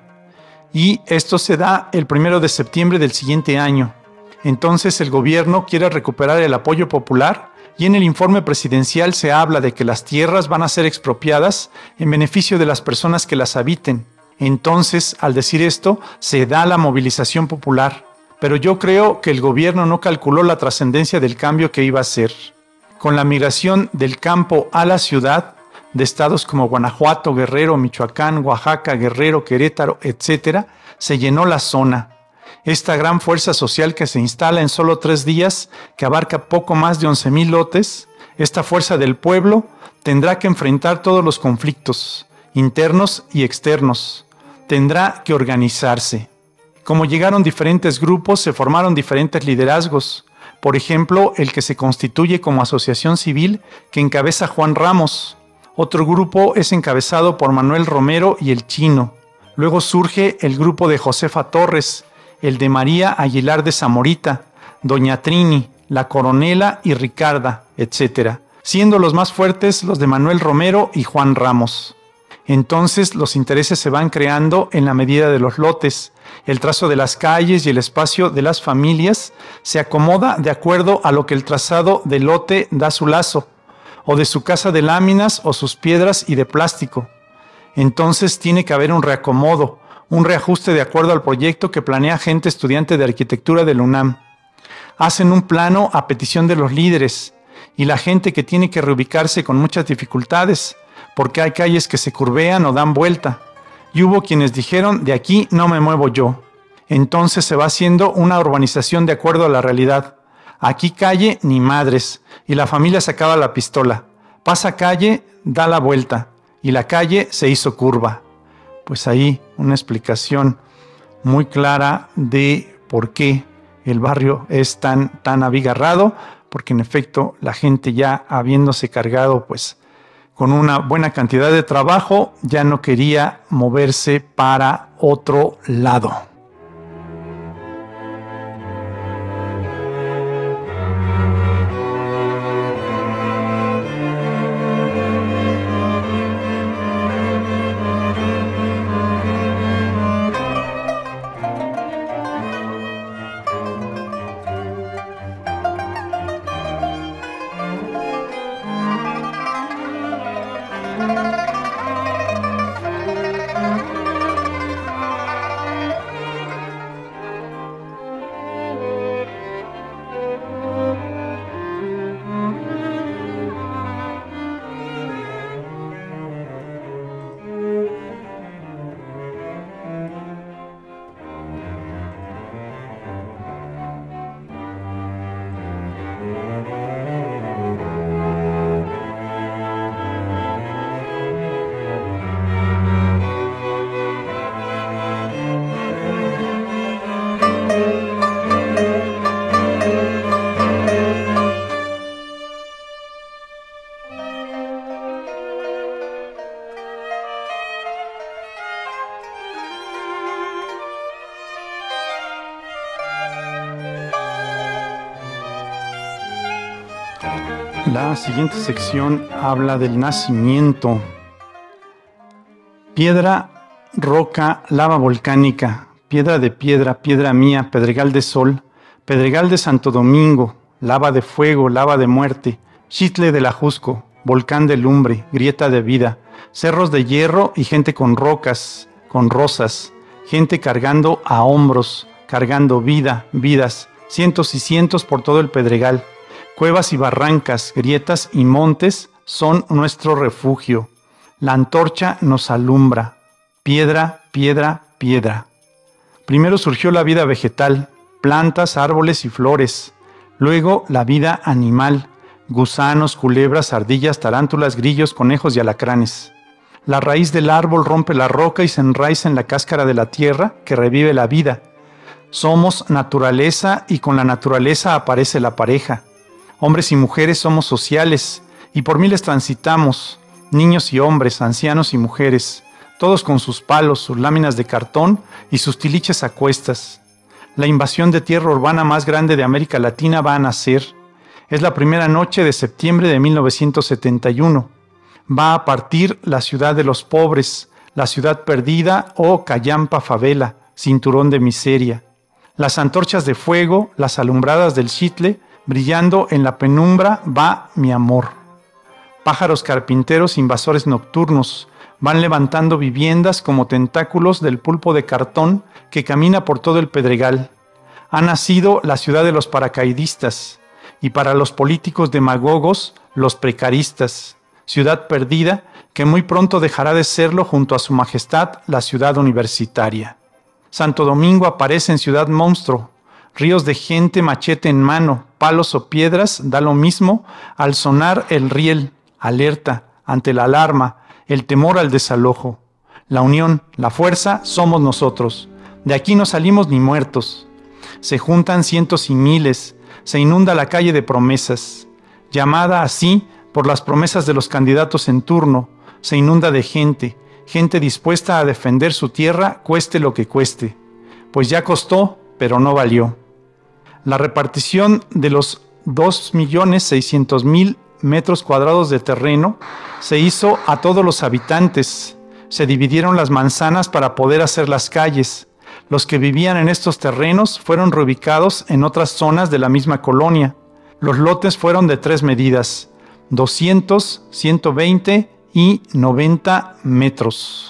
Y esto se da el 1 de septiembre del siguiente año. Entonces el gobierno quiere recuperar el apoyo popular y en el informe presidencial se habla de que las tierras van a ser expropiadas en beneficio de las personas que las habiten. Entonces, al decir esto, se da la movilización popular. Pero yo creo que el gobierno no calculó la trascendencia del cambio que iba a hacer. Con la migración del campo a la ciudad, de estados como Guanajuato, Guerrero, Michoacán, Oaxaca, Guerrero, Querétaro, etc., se llenó la zona. Esta gran fuerza social que se instala en solo 3 días, que abarca poco más de 11,000 lotes, esta fuerza del pueblo tendrá que enfrentar todos los conflictos, internos y externos. Tendrá que organizarse. Como llegaron diferentes grupos, se formaron diferentes liderazgos. Por ejemplo, el que se constituye como asociación civil que encabeza Juan Ramos. Otro grupo es encabezado por Manuel Romero y el Chino. Luego surge el grupo de Josefa Torres, el de María Aguilar de Zamorita, Doña Trini, la Coronela y Ricarda, etc., siendo los más fuertes los de Manuel Romero y Juan Ramos. Entonces los intereses se van creando en la medida de los lotes. El trazo de las calles y el espacio de las familias se acomoda de acuerdo a lo que el trazado del lote da su lazo, o de su casa de láminas o sus piedras y de plástico. Entonces tiene que haber un reacomodo, un reajuste de acuerdo al proyecto que planea gente estudiante de arquitectura del UNAM. Hacen un plano a petición de los líderes y la gente que tiene que reubicarse con muchas dificultades, porque hay calles que se curvean o dan vuelta. Y hubo quienes dijeron, de aquí no me muevo yo. Entonces se va haciendo una urbanización de acuerdo a la realidad. Aquí calle ni madres, y la familia sacaba la pistola. Pasa calle, da la vuelta, y la calle se hizo curva. Pues ahí una explicación muy clara de por qué el barrio es tan abigarrado, porque en efecto la gente ya habiéndose cargado pues con una buena cantidad de trabajo ya no quería moverse para otro lado. La siguiente sección habla del nacimiento. Piedra, roca, lava volcánica, piedra de piedra, piedra mía, pedregal de sol, pedregal de Santo Domingo, lava de fuego, lava de muerte, chitle del Ajusco, volcán de lumbre, grieta de vida, cerros de hierro y gente con rocas, con rosas, gente cargando a hombros, cargando vida, vidas, cientos y cientos por todo el pedregal. Cuevas y barrancas, grietas y montes son nuestro refugio. La antorcha nos alumbra. Piedra, piedra, piedra. Primero surgió la vida vegetal, plantas, árboles y flores. Luego la vida animal, gusanos, culebras, ardillas, tarántulas, grillos, conejos y alacranes. La raíz del árbol rompe la roca y se enraiza en la cáscara de la tierra que revive la vida. Somos naturaleza y con la naturaleza aparece la pareja. Hombres y mujeres somos sociales y por miles transitamos, niños y hombres, ancianos y mujeres, todos con sus palos, sus láminas de cartón y sus tiliches a cuestas. La invasión de tierra urbana más grande de América Latina va a nacer. Es la primera noche de septiembre de 1971. Va a partir la ciudad de los pobres, la ciudad perdida o Callampa Favela, cinturón de miseria. Las antorchas de fuego, las alumbradas del Xitle, brillando en la penumbra, va mi amor. Pájaros carpinteros invasores nocturnos van levantando viviendas como tentáculos del pulpo de cartón que camina por todo el Pedregal. Ha nacido la ciudad de los paracaidistas y para los políticos demagogos, los precaristas. Ciudad perdida que muy pronto dejará de serlo junto a su majestad la ciudad universitaria. Santo Domingo aparece en ciudad monstruo. Ríos de gente, machete en mano, palos o piedras, da lo mismo al sonar el riel, alerta ante la alarma, el temor al desalojo. La unión, la fuerza, somos nosotros. De aquí no salimos ni muertos. Se juntan cientos y miles, se inunda la calle de promesas. Llamada así por las promesas de los candidatos en turno, se inunda de gente, gente dispuesta a defender su tierra cueste lo que cueste. Pues ya costó, pero no valió. La repartición de los 2.600.000 metros cuadrados de terreno se hizo a todos los habitantes. Se dividieron las manzanas para poder hacer las calles. Los que vivían en estos terrenos fueron reubicados en otras zonas de la misma colonia. Los lotes fueron de 3 medidas, 200, 120 y 90 metros.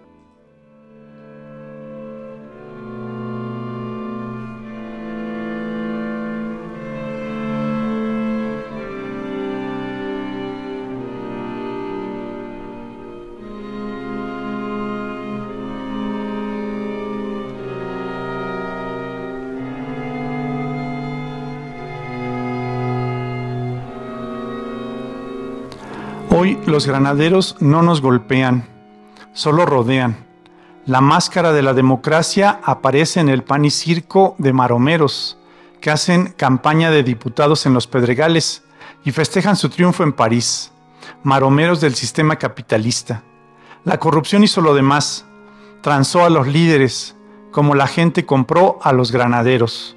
Hoy los granaderos no nos golpean, solo rodean. La máscara de la democracia aparece en el pan y circo de maromeros, que hacen campaña de diputados en los Pedregales y festejan su triunfo en París. Maromeros del sistema capitalista. La corrupción hizo lo demás, transó a los líderes, como la gente compró a los granaderos.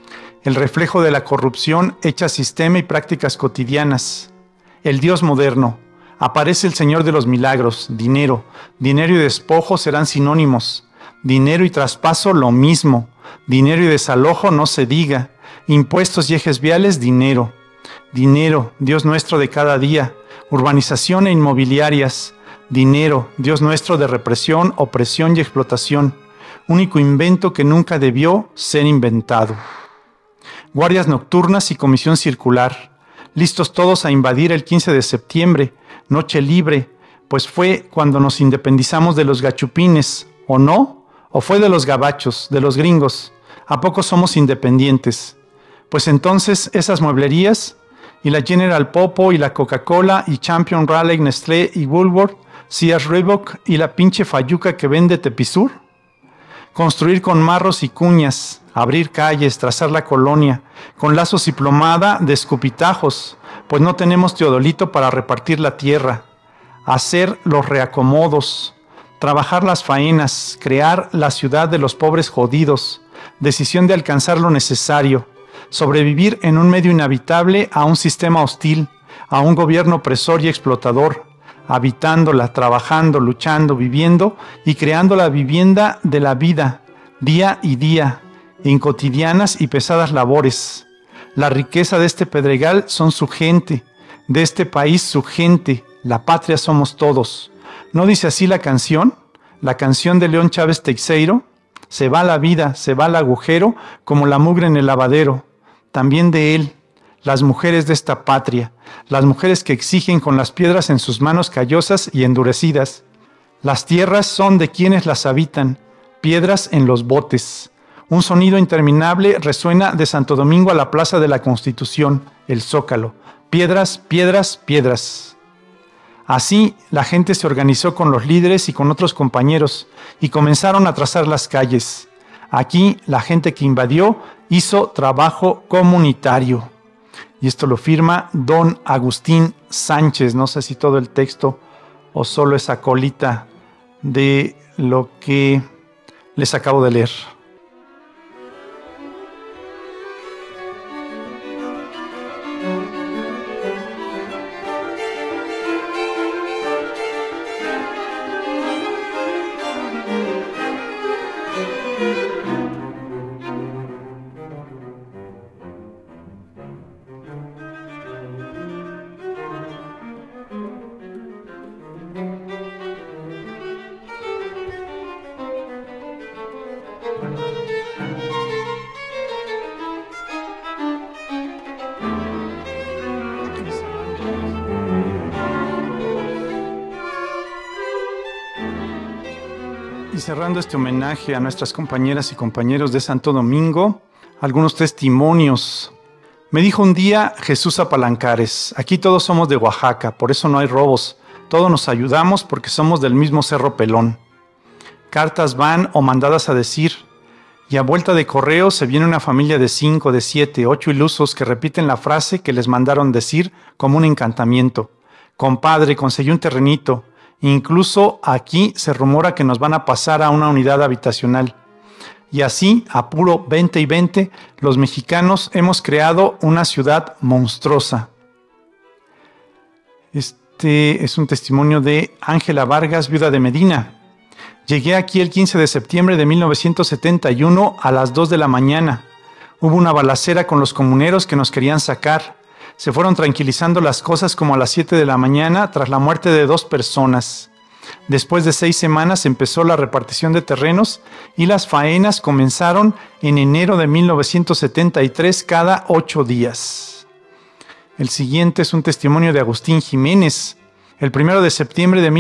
El reflejo de la corrupción hecha sistema y prácticas cotidianas. El Dios moderno. Aparece el Señor de los milagros, dinero. Dinero y despojo serán sinónimos. Dinero y traspaso lo mismo. Dinero y desalojo no se diga. Impuestos y ejes viales, dinero. Dinero, Dios nuestro de cada día. Urbanización e inmobiliarias. Dinero, Dios nuestro de represión, opresión y explotación. Único invento que nunca debió ser inventado. Guardias nocturnas y comisión circular. Listos todos a invadir el 15 de septiembre, noche libre, pues fue cuando nos independizamos de los gachupines, ¿o no? ¿O fue de los gabachos, de los gringos? ¿A poco somos independientes? Pues entonces esas mueblerías, y la General Popo, y la Coca-Cola, y Champion Raleigh, Nestlé, y Woolworth, Sears Reebok, y la pinche fayuca que vende Tepisur. Construir con marros y cuñas, abrir calles, trazar la colonia, con lazos y plomada de escupitajos, pues no tenemos teodolito para repartir la tierra, hacer los reacomodos, trabajar las faenas, crear la ciudad de los pobres jodidos, decisión de alcanzar lo necesario, sobrevivir en un medio inhabitable a un sistema hostil, a un gobierno opresor y explotador, habitándola, trabajando, luchando, viviendo y creando la vivienda de la vida, día y día, en cotidianas y pesadas labores. La riqueza de este Pedregal son su gente, de este país su gente, la patria somos todos. ¿No dice así la canción? La canción de León Chávez Teixeiro. Se va la vida, se va el agujero, como la mugre en el lavadero. También de él, las mujeres de esta patria, las mujeres que exigen con las piedras en sus manos callosas y endurecidas. Las tierras son de quienes las habitan, piedras en los botes. Un sonido interminable resuena de Santo Domingo a la Plaza de la Constitución, el Zócalo. Piedras, piedras, piedras. Así, la gente se organizó con los líderes y con otros compañeros y comenzaron a trazar las calles. Aquí, la gente que invadió hizo trabajo comunitario. Y esto lo firma don Agustín Sánchez. No sé si todo el texto o solo esa colita de lo que les acabo de leer. Y cerrando este homenaje a nuestras compañeras y compañeros de Santo Domingo, algunos testimonios. Me dijo un día Jesús Apalancares: aquí todos somos de Oaxaca, por eso no hay robos. Todos nos ayudamos porque somos del mismo Cerro Pelón. Cartas van o mandadas a decir, y a vuelta de correo se viene una familia de 5, de 7, 8 ilusos que repiten la frase que les mandaron decir como un encantamiento. Compadre, conseguí un terrenito. Incluso aquí se rumora que nos van a pasar a una unidad habitacional. Y así, a puro 20 y 20, los mexicanos hemos creado una ciudad monstruosa. Este es un testimonio de Ángela Vargas, viuda de Medina. Llegué aquí el 15 de septiembre de 1971 a las 2 de la mañana. Hubo una balacera con los comuneros que nos querían sacar. Se fueron tranquilizando las cosas como a las 7 de la mañana tras la muerte de 2 personas. Después de 6 semanas empezó la repartición de terrenos y las faenas comenzaron en enero de 1973 cada 8 días. El siguiente es un testimonio de Agustín Jiménez. El 1 de septiembre de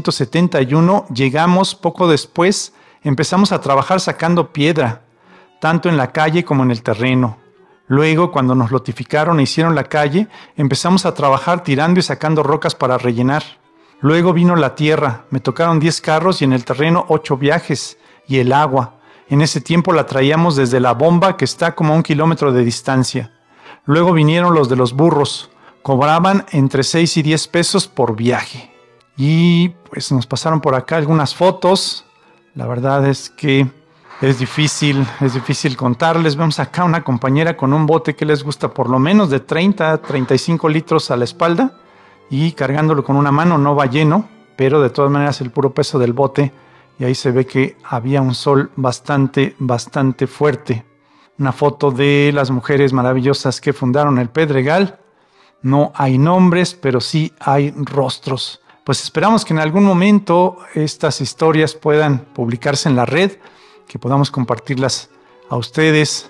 1971 llegamos, poco después empezamos a trabajar sacando piedra, tanto en la calle como en el terreno. Luego, cuando nos lotificaron e hicieron la calle, empezamos a trabajar tirando y sacando rocas para rellenar. Luego vino la tierra, me tocaron 10 carros y en el terreno 8 viajes, y el agua. En ese tiempo la traíamos desde la bomba que está como a 1 kilómetro de distancia. Luego vinieron los de los burros, cobraban entre 6 y 10 pesos por viaje. Y pues nos pasaron por acá algunas fotos. La verdad es que es difícil contarles. Vemos acá una compañera con un bote que les gusta por lo menos de 30 a 35 litros a la espalda y cargándolo con una mano. No va lleno, pero de todas maneras el puro peso del bote, y ahí se ve que había un sol bastante fuerte. Una foto de las mujeres maravillosas que fundaron el Pedregal. No hay nombres, pero sí hay rostros. Pues esperamos que en algún momento estas historias puedan publicarse en la red, que podamos compartirlas a ustedes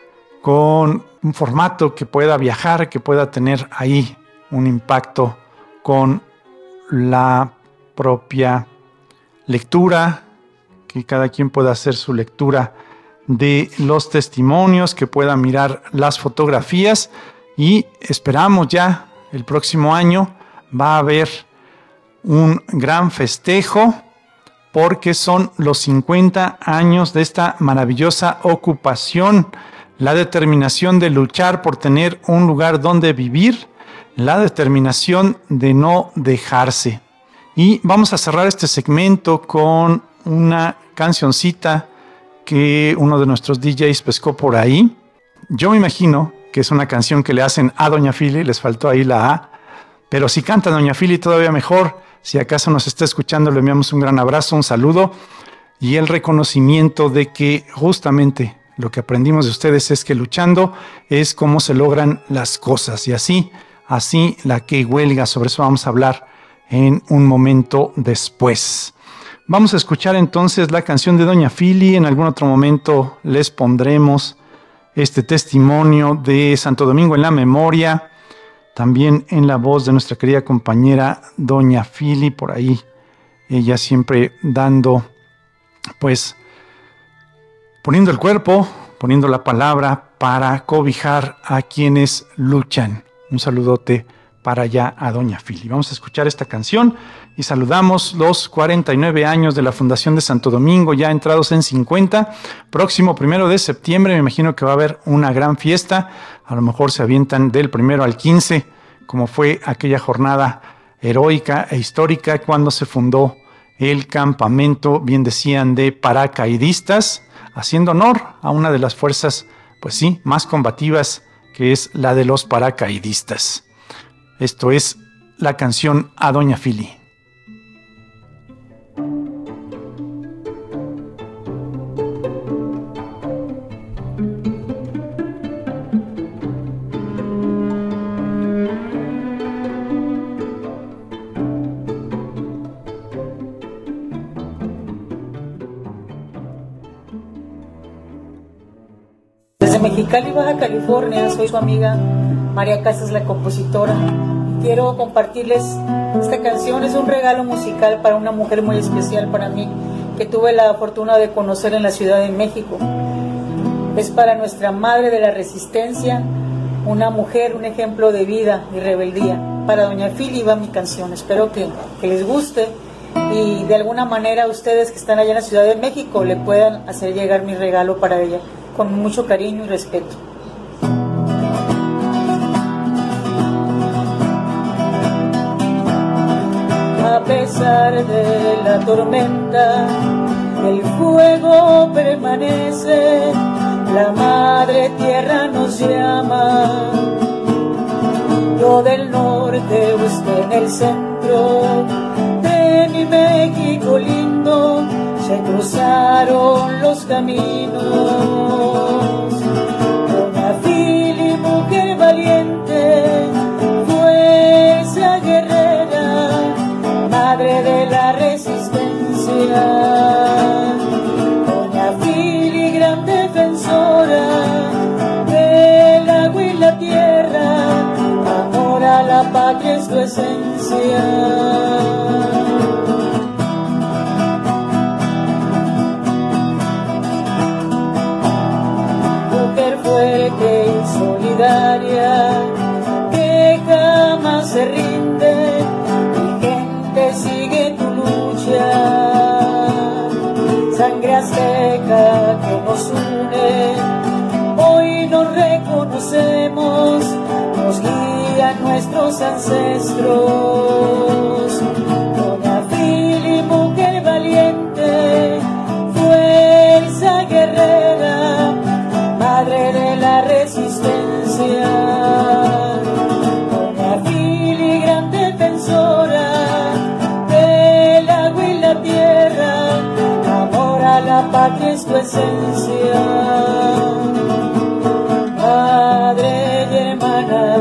con un formato que pueda viajar, que pueda tener ahí un impacto con la propia lectura, que cada quien pueda hacer su lectura de los testimonios, que pueda mirar las fotografías, y esperamos ya el próximo año va a haber un gran festejo, porque son los 50 años de esta maravillosa ocupación, la determinación de luchar por tener un lugar donde vivir, la determinación de no dejarse. Y vamos a cerrar este segmento con una cancioncita que uno de nuestros DJs pescó por ahí. Yo me imagino que es una canción que le hacen a Doña Fili, les faltó ahí la A, pero si canta Doña Fili todavía mejor. Si acaso nos está escuchando, le enviamos un gran abrazo, un saludo y el reconocimiento de que justamente lo que aprendimos de ustedes es que luchando es como se logran las cosas. Y así la que huelga, sobre eso vamos a hablar en un momento después. Vamos a escuchar entonces la canción de Doña Fili. En algún otro momento les pondremos este testimonio de Santo Domingo en la memoria, también en la voz de nuestra querida compañera Doña Fili, por ahí, ella siempre dando, pues, poniendo el cuerpo, poniendo la palabra para cobijar a quienes luchan. Un saludote para allá a Doña Fili. Vamos a escuchar esta canción y saludamos los 49 años de la Fundación de Santo Domingo, ya entrados en 50. Próximo 1 de septiembre, me imagino que va a haber una gran fiesta. A lo mejor se avientan del 1 al 15, como fue aquella jornada heroica e histórica cuando se fundó el campamento, bien decían, de paracaidistas, haciendo honor a una de las fuerzas, pues sí, más combativas, que es la de los paracaidistas. Esto es la canción a Doña Fili. Desde Mexicali, Baja California, soy su amiga María Casas, la compositora. Quiero compartirles esta canción. Es un regalo musical para una mujer muy especial para mí, que tuve la fortuna de conocer en la Ciudad de México. Es para nuestra madre de la resistencia, una mujer, un ejemplo de vida y rebeldía. Para Doña Fili va mi canción. Espero que les guste y de alguna manera ustedes que están allá en la Ciudad de México le puedan hacer llegar mi regalo para ella, con mucho cariño y respeto. A pesar de la tormenta, el fuego permanece, la madre tierra nos llama. Yo del norte, usted en el centro de mi México lindo, se cruzaron los caminos. Doña Fili, mujer valiente, fuerza guerrera, madre de la resistencia. Doña Fili, gran defensora del agua y la tierra, amor a la patria es tu esencia. Fuerte y solidaria, que jamás se rinde, mi gente sigue tu lucha. Sangre azteca que nos une, hoy nos reconocemos, nos guían nuestros ancestros. Doña Fili, mujer valiente, fuerza guerrera, madre de la resistencia. Doña Fili, gran defensora del agua y la tierra, amor a la patria es tu esencia. Madre y hermana,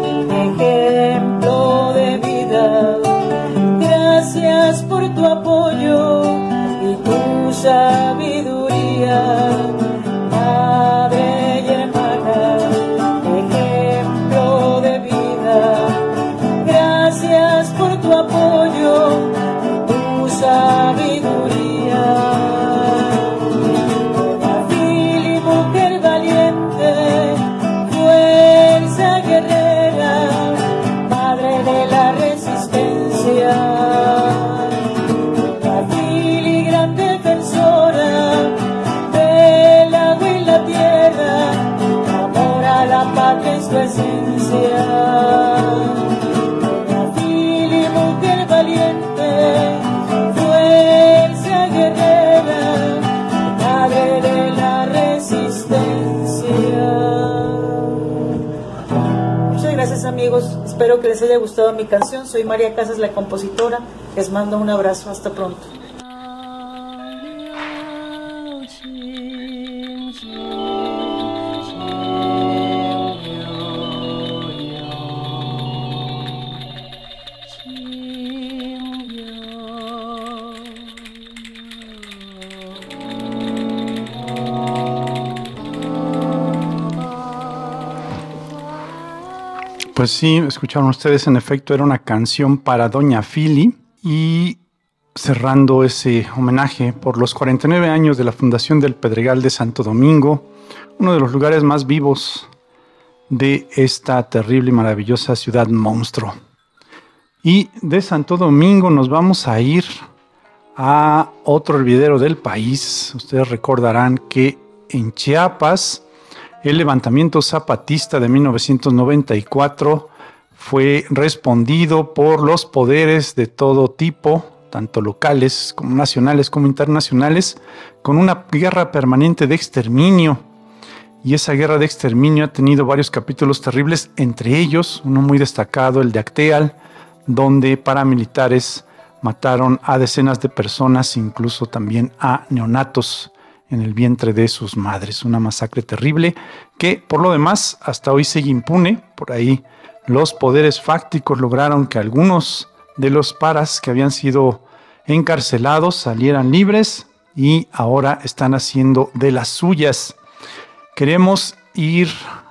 ejemplo de vida, gracias por tu apoyo y tu sabiduría. Madre y hermana, ejemplo de vida, gracias por tu apoyo y tu sabiduría. Doña Fili, mujer valiente, fuerza guerrera, madre de la resistencia. Doña Fili, gran defensora del agua y la tierra, amor a la patria es tu esencia. Doña Fili, mujer valiente, fuerza guerrera, madre de la resistencia. Muchas gracias, amigos, espero que les haya gustado mi canción. Soy María Casas, la compositora. Les mando un abrazo, hasta pronto. Pues sí, escucharon ustedes, en efecto, era una canción para Doña Fili, y cerrando ese homenaje por los 49 años de la fundación del Pedregal de Santo Domingo, uno de los lugares más vivos de esta terrible y maravillosa ciudad monstruo. Y de Santo Domingo nos vamos a ir a otro hervidero del país. Ustedes recordarán que en Chiapas el levantamiento zapatista de 1994 fue respondido por los poderes de todo tipo, tanto locales como nacionales como internacionales, con una guerra permanente de exterminio. Y esa guerra de exterminio ha tenido varios capítulos terribles, entre ellos uno muy destacado, el de Acteal, donde paramilitares mataron a decenas de personas, incluso también a neonatos en el vientre de sus madres. Una masacre terrible que, por lo demás, hasta hoy sigue impune. Por ahí los poderes fácticos lograron que algunos de los paras que habían sido encarcelados salieran libres y ahora están haciendo de las suyas. Queremos ir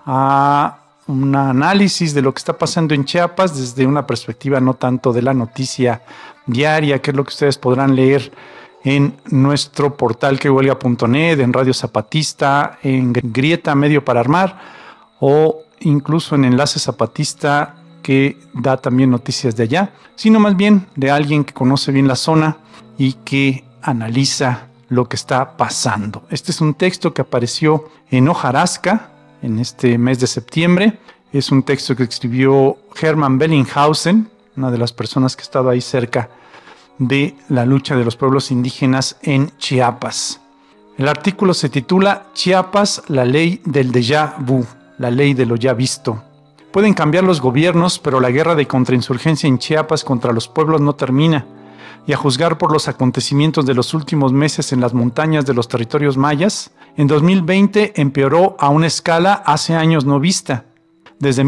a un análisis de lo que está pasando en Chiapas desde una perspectiva no tanto de la noticia diaria, que es lo que ustedes podrán leer en nuestro portal quehuelga.net, en Radio Zapatista, en Grieta Medio para Armar, o incluso en Enlace Zapatista, que da también noticias de allá, sino más bien de alguien que conoce bien la zona y que analiza lo que está pasando. Este es un texto que apareció en Hojarasca en este mes de septiembre. Es un texto que escribió Hermann Bellinghausen, una de las personas que estaba ahí cerca de la lucha de los pueblos indígenas en Chiapas. El artículo se titula Chiapas, la ley del déjà vu, la ley de lo ya visto. Pueden cambiar los gobiernos, pero la guerra de contrainsurgencia en Chiapas contra los pueblos no termina. Y a juzgar por los acontecimientos de los últimos meses en las montañas de los territorios mayas, en 2020 empeoró a una escala hace años no vista. Desde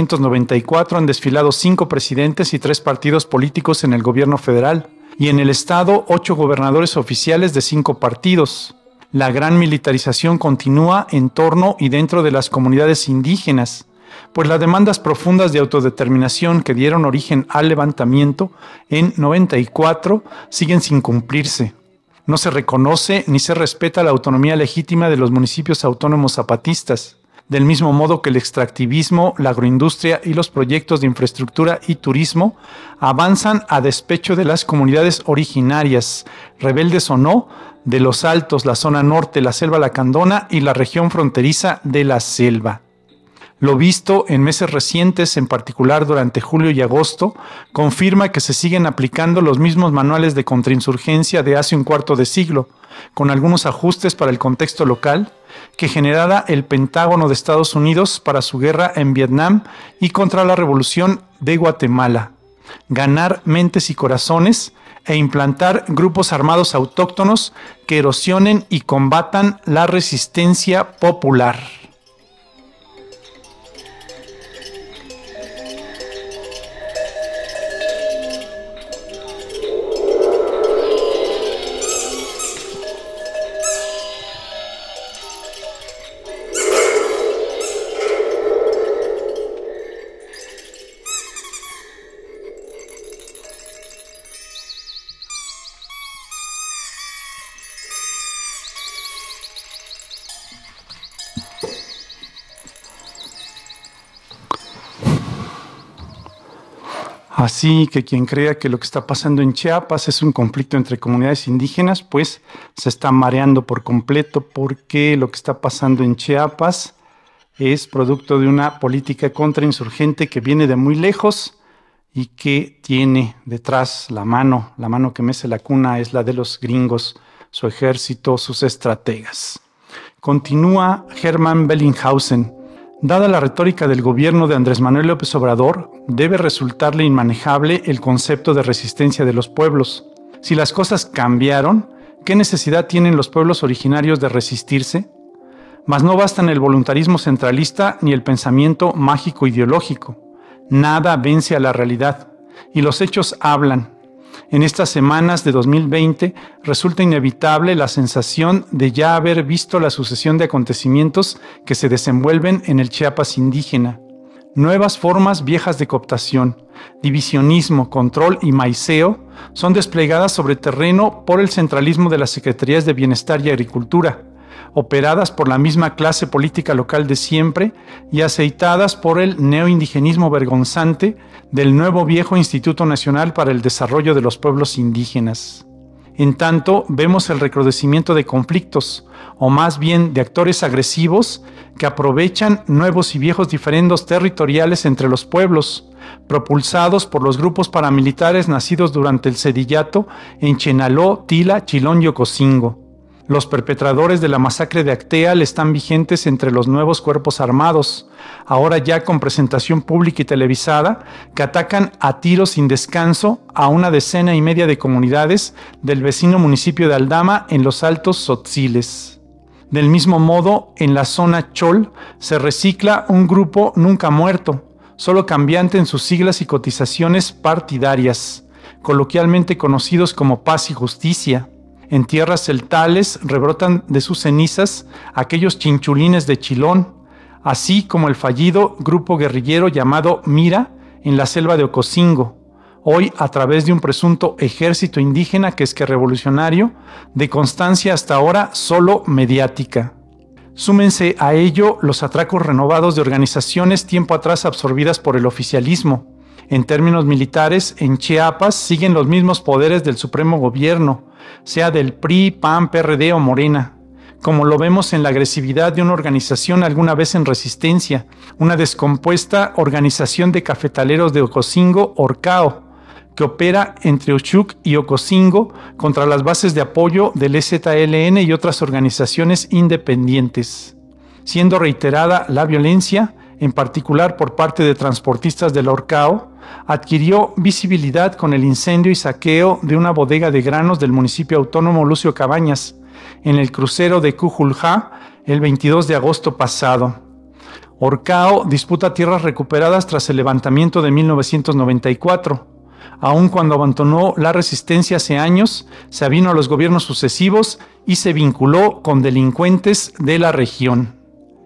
1994 han desfilado 5 presidentes y 3 partidos políticos en el gobierno federal, y en el estado 8 gobernadores oficiales de 5 partidos. La gran militarización continúa en torno y dentro de las comunidades indígenas, pues las demandas profundas de autodeterminación que dieron origen al levantamiento en 94 siguen sin cumplirse. No se reconoce ni se respeta la autonomía legítima de los municipios autónomos zapatistas, del mismo modo que el extractivismo, la agroindustria y los proyectos de infraestructura y turismo avanzan a despecho de las comunidades originarias, rebeldes o no, de los Altos, la zona norte, la Selva Lacandona y la región fronteriza de la Selva. Lo visto en meses recientes, en particular durante julio y agosto, confirma que se siguen aplicando los mismos manuales de contrainsurgencia de hace un cuarto de siglo, con algunos ajustes para el contexto local, que generara el Pentágono de Estados Unidos para su guerra en Vietnam y contra la Revolución de Guatemala. Ganar mentes y corazones e implantar grupos armados autóctonos que erosionen y combatan la resistencia popular. Así que quien crea que lo que está pasando en Chiapas es un conflicto entre comunidades indígenas, pues se está mareando por completo, porque lo que está pasando en Chiapas es producto de una política contrainsurgente que viene de muy lejos y que tiene detrás la mano que mece la cuna es la de los gringos, su ejército, sus estrategas. Continúa Hermann Bellinghausen. Dada la retórica del gobierno de Andrés Manuel López Obrador, debe resultarle inmanejable el concepto de resistencia de los pueblos. Si las cosas cambiaron, ¿qué necesidad tienen los pueblos originarios de resistirse? Mas no bastan el voluntarismo centralista ni el pensamiento mágico ideológico. Nada vence a la realidad, y los hechos hablan. En estas semanas de 2020 resulta inevitable la sensación de ya haber visto la sucesión de acontecimientos que se desenvuelven en el Chiapas indígena. Nuevas formas viejas de cooptación, divisionismo, control y maiceo son desplegadas sobre terreno por el centralismo de las Secretarías de Bienestar y Agricultura, operadas por la misma clase política local de siempre y aceitadas por el neoindigenismo vergonzante del nuevo viejo Instituto Nacional para el Desarrollo de los Pueblos Indígenas. En tanto, vemos el recrudecimiento de conflictos, o más bien de actores agresivos que aprovechan nuevos y viejos diferendos territoriales entre los pueblos, propulsados por los grupos paramilitares nacidos durante el sedillato en Chenaló, Tila, Chilón y Ocosingo. Los perpetradores de la masacre de Acteal están vigentes entre los nuevos cuerpos armados, ahora ya con presentación pública y televisada, que atacan a tiros sin descanso a una decena y media de comunidades del vecino municipio de Aldama en los Altos Tzotziles. Del mismo modo, en la zona Chol se recicla un grupo nunca muerto, solo cambiante en sus siglas y cotizaciones partidarias, coloquialmente conocidos como Paz y Justicia. En tierras celtales rebrotan de sus cenizas aquellos chinchulines de Chilón, así como el fallido grupo guerrillero llamado Mira en la selva de Ocosingo, hoy a través de un presunto ejército indígena que es que revolucionario, de constancia hasta ahora solo mediática. Súmense a ello los atracos renovados de organizaciones tiempo atrás absorbidas por el oficialismo. En términos militares, en Chiapas siguen los mismos poderes del Supremo Gobierno, sea del PRI, PAN, PRD o Morena, como lo vemos en la agresividad de una organización alguna vez en resistencia, una descompuesta organización de cafetaleros de Ocosingo, Orcao, que opera entre Uchuc y Ocosingo contra las bases de apoyo del EZLN y otras organizaciones independientes. Siendo reiterada la violencia, en particular por parte de transportistas del Orcao, adquirió visibilidad con el incendio y saqueo de una bodega de granos del municipio autónomo Lucio Cabañas, en el crucero de Cujuljá, el 22 de agosto pasado. Orcao disputa tierras recuperadas tras el levantamiento de 1994. Aun cuando abandonó la resistencia hace años, se avino a los gobiernos sucesivos y se vinculó con delincuentes de la región.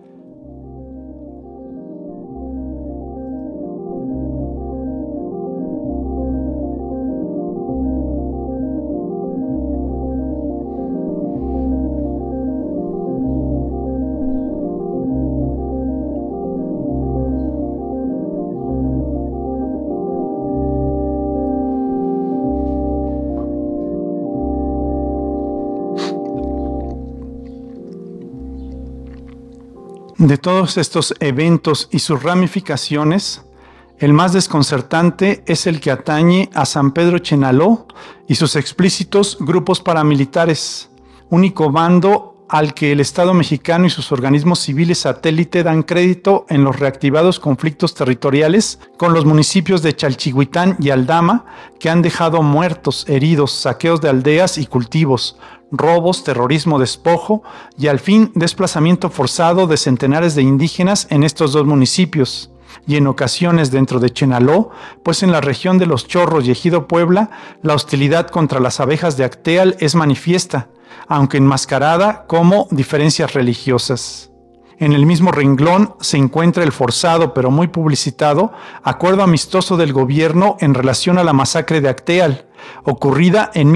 De todos estos eventos y sus ramificaciones, el más desconcertante es el que atañe a San Pedro Chenaló y sus explícitos grupos paramilitares, único bando al que el Estado mexicano y sus organismos civiles satélite dan crédito en los reactivados conflictos territoriales con los municipios de Chalchihuitán y Aldama, que han dejado muertos, heridos, saqueos de aldeas y cultivos, robos, terrorismo, despojo y al fin desplazamiento forzado de centenares de indígenas en estos dos municipios. Y en ocasiones dentro de Chenaló, pues en la región de Los Chorros y Ejido Puebla, la hostilidad contra las abejas de Acteal es manifiesta, aunque enmascarada como diferencias religiosas. En el mismo renglón se encuentra el forzado pero muy publicitado acuerdo amistoso del gobierno en relación a la masacre de Acteal, ocurrida en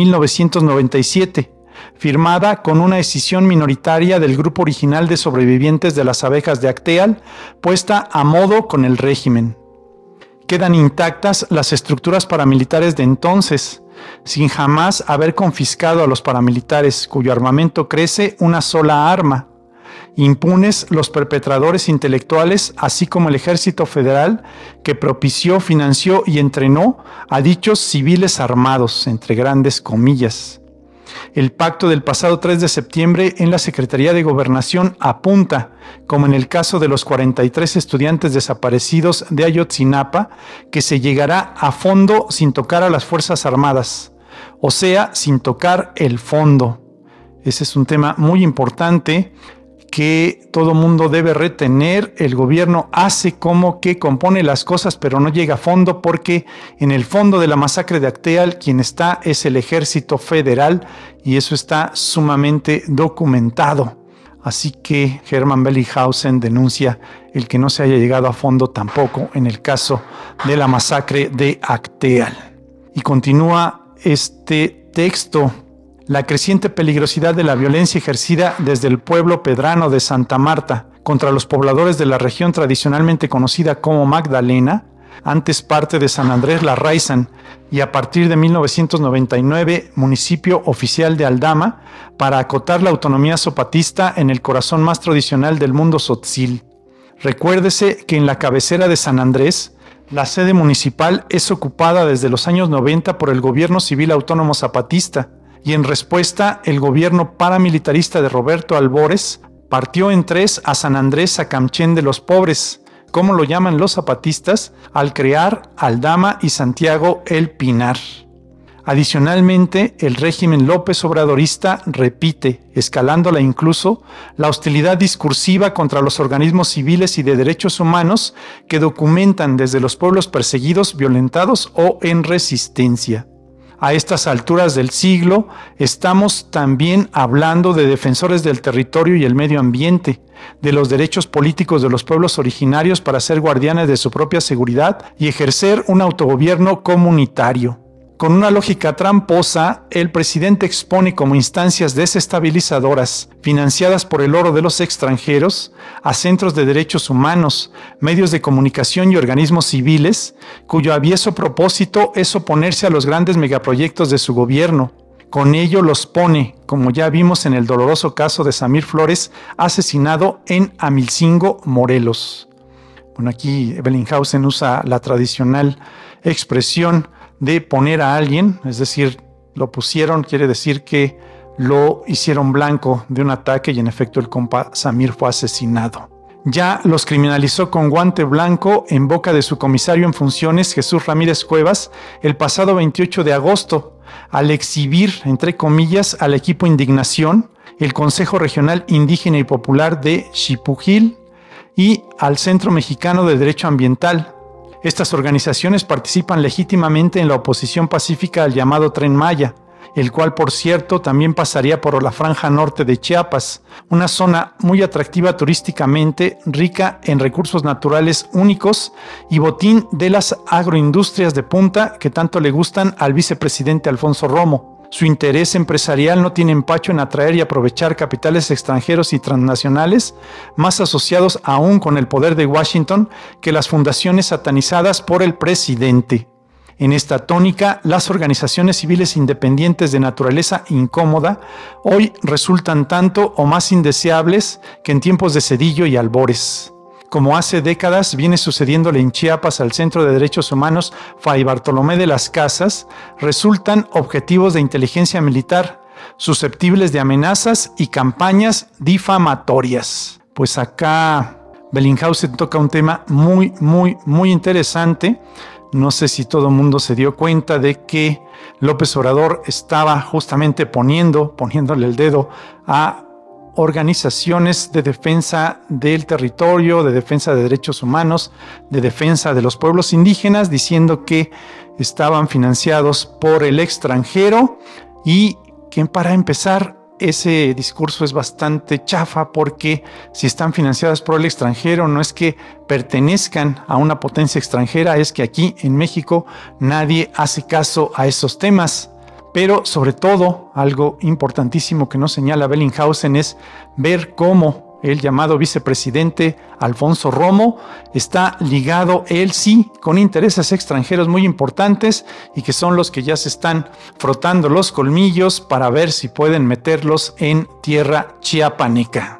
1997, firmada con una decisión minoritaria del grupo original de sobrevivientes de las abejas de Acteal, puesta a modo con el régimen. Quedan intactas las estructuras paramilitares de entonces, sin jamás haber confiscado a los paramilitares, cuyo armamento crece una sola arma. Impunes los perpetradores intelectuales, así como el Ejército Federal, que propició, financió y entrenó a dichos civiles armados, entre grandes comillas. El pacto del pasado 3 de septiembre en la Secretaría de Gobernación apunta, como en el caso de los 43 estudiantes desaparecidos de Ayotzinapa, que se llegará a fondo sin tocar a las Fuerzas Armadas, o sea, sin tocar el fondo. Ese es un tema muy importante que todo mundo debe retener. El gobierno hace como que compone las cosas, pero no llega a fondo, porque en el fondo de la masacre de Acteal quien está es el Ejército Federal, y eso está sumamente documentado. Así que Hermann Bellinghausen denuncia el que no se haya llegado a fondo tampoco en el caso de la masacre de Acteal. Y continúa este texto: la creciente peligrosidad de la violencia ejercida desde el pueblo pedrano de Santa Marta contra los pobladores de la región tradicionalmente conocida como Magdalena, antes parte de San Andrés Larraizán y a partir de 1999 municipio oficial de Aldama, para acotar la autonomía zapatista en el corazón más tradicional del mundo tzotzil. Recuérdese que en la cabecera de San Andrés, la sede municipal es ocupada desde los años 90 por el gobierno civil autónomo zapatista, y en respuesta el gobierno paramilitarista de Roberto Albores partió en tres a San Andrés Sacamchén de los Pobres, como lo llaman los zapatistas, al crear Aldama y Santiago El Pinar. Adicionalmente, el régimen López Obradorista repite, escalándola incluso, la hostilidad discursiva contra los organismos civiles y de derechos humanos que documentan desde los pueblos perseguidos, violentados o en resistencia. A estas alturas del siglo, estamos también hablando de defensores del territorio y el medio ambiente, de los derechos políticos de los pueblos originarios para ser guardianes de su propia seguridad y ejercer un autogobierno comunitario. Con una lógica tramposa, el presidente expone como instancias desestabilizadoras, financiadas por el oro de los extranjeros, a centros de derechos humanos, medios de comunicación y organismos civiles, cuyo avieso propósito es oponerse a los grandes megaproyectos de su gobierno. Con ello los pone, como ya vimos en el doloroso caso de Samir Flores, asesinado en Amilcingo, Morelos. Bueno, aquí Bellinghausen usa la tradicional expresión de poner a alguien, es decir, lo pusieron, quiere decir que lo hicieron blanco de un ataque y en efecto el compa Samir fue asesinado. Ya los criminalizó con guante blanco en boca de su comisario en funciones, Jesús Ramírez Cuevas, el pasado 28 de agosto, al exhibir, entre comillas, al equipo Indignación, el Consejo Regional Indígena y Popular de Xipujil y al Centro Mexicano de Derecho Ambiental. Estas organizaciones participan legítimamente en la oposición pacífica al llamado Tren Maya, el cual, por cierto, también pasaría por la franja norte de Chiapas, una zona muy atractiva turísticamente, rica en recursos naturales únicos y botín de las agroindustrias de punta que tanto le gustan al vicepresidente Alfonso Romo. Su interés empresarial no tiene empacho en atraer y aprovechar capitales extranjeros y transnacionales, más asociados aún con el poder de Washington que las fundaciones satanizadas por el presidente. En esta tónica, las organizaciones civiles independientes de naturaleza incómoda hoy resultan tanto o más indeseables que en tiempos de Zedillo y Albores. Como hace décadas viene sucediéndole en Chiapas al Centro de Derechos Humanos Fray Bartolomé de las Casas, resultan objetivos de inteligencia militar, susceptibles de amenazas y campañas difamatorias. Pues acá Bellinghausen toca un tema muy interesante. No sé si todo el mundo se dio cuenta de que López Obrador estaba justamente poniéndole el dedo a organizaciones de defensa del territorio, de defensa de derechos humanos, de defensa de los pueblos indígenas, diciendo que estaban financiados por el extranjero y que, para empezar, ese discurso es bastante chafa, porque si están financiadas por el extranjero no es que pertenezcan a una potencia extranjera, es que aquí en México nadie hace caso a esos temas. Pero sobre todo, algo importantísimo que nos señala Bellinghausen es ver cómo el llamado vicepresidente Alfonso Romo está ligado, él sí, con intereses extranjeros muy importantes y que son los que ya se están frotando los colmillos para ver si pueden meterlos en tierra chiapaneca.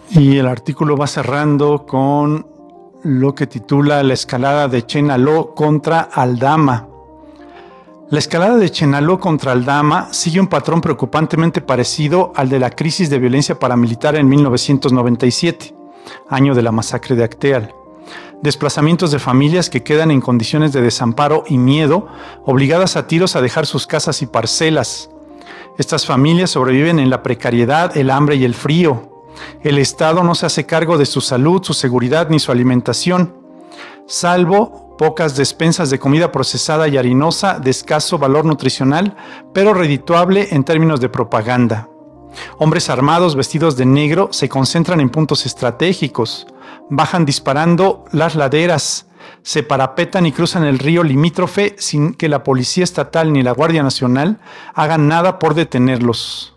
Y el artículo va cerrando con lo que titula La escalada de Chenaló contra Aldama. La escalada de Chenaló contra Aldama sigue un patrón preocupantemente parecido al de la crisis de violencia paramilitar en 1997, año de la masacre de Acteal. Desplazamientos de familias que quedan en condiciones de desamparo y miedo, obligadas a tiros a dejar sus casas y parcelas. Estas familias sobreviven en la precariedad, el hambre y el frío. El Estado no se hace cargo de su salud, su seguridad ni su alimentación, salvo pocas despensas de comida procesada y harinosa de escaso valor nutricional, pero redituable en términos de propaganda. Hombres armados vestidos de negro se concentran en puntos estratégicos, bajan disparando las laderas, se parapetan y cruzan el río limítrofe sin que la Policía Estatal ni la Guardia Nacional hagan nada por detenerlos.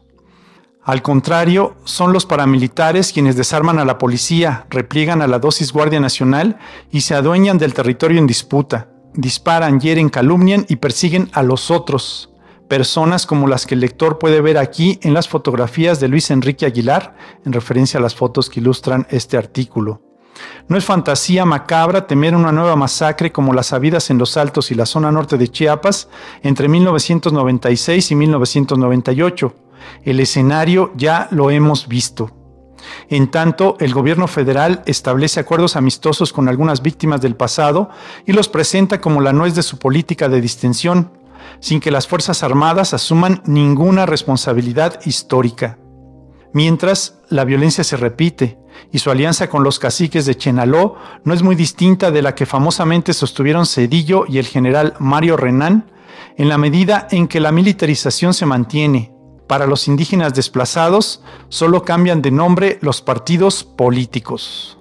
Al contrario, son los paramilitares quienes desarman a la policía, repliegan a la dosis Guardia Nacional y se adueñan del territorio en disputa. Disparan, hieren, calumnian y persiguen a los otros. Personas como las que el lector puede ver aquí en las fotografías de Luis Enrique Aguilar, en referencia a las fotos que ilustran este artículo. No es fantasía macabra temer una nueva masacre como las habidas en los Altos y la zona norte de Chiapas entre 1996 y 1998. El escenario ya lo hemos visto. En tanto, el gobierno federal establece acuerdos amistosos con algunas víctimas del pasado y los presenta como la nuez de su política de distensión, sin que las Fuerzas Armadas asuman ninguna responsabilidad histórica. Mientras, la violencia se repite y su alianza con los caciques de Chenaló no es muy distinta de la que famosamente sostuvieron Zedillo y el general Mario Renán, en la medida en que la militarización se mantiene. Para los indígenas desplazados, solo cambian de nombre los partidos políticos.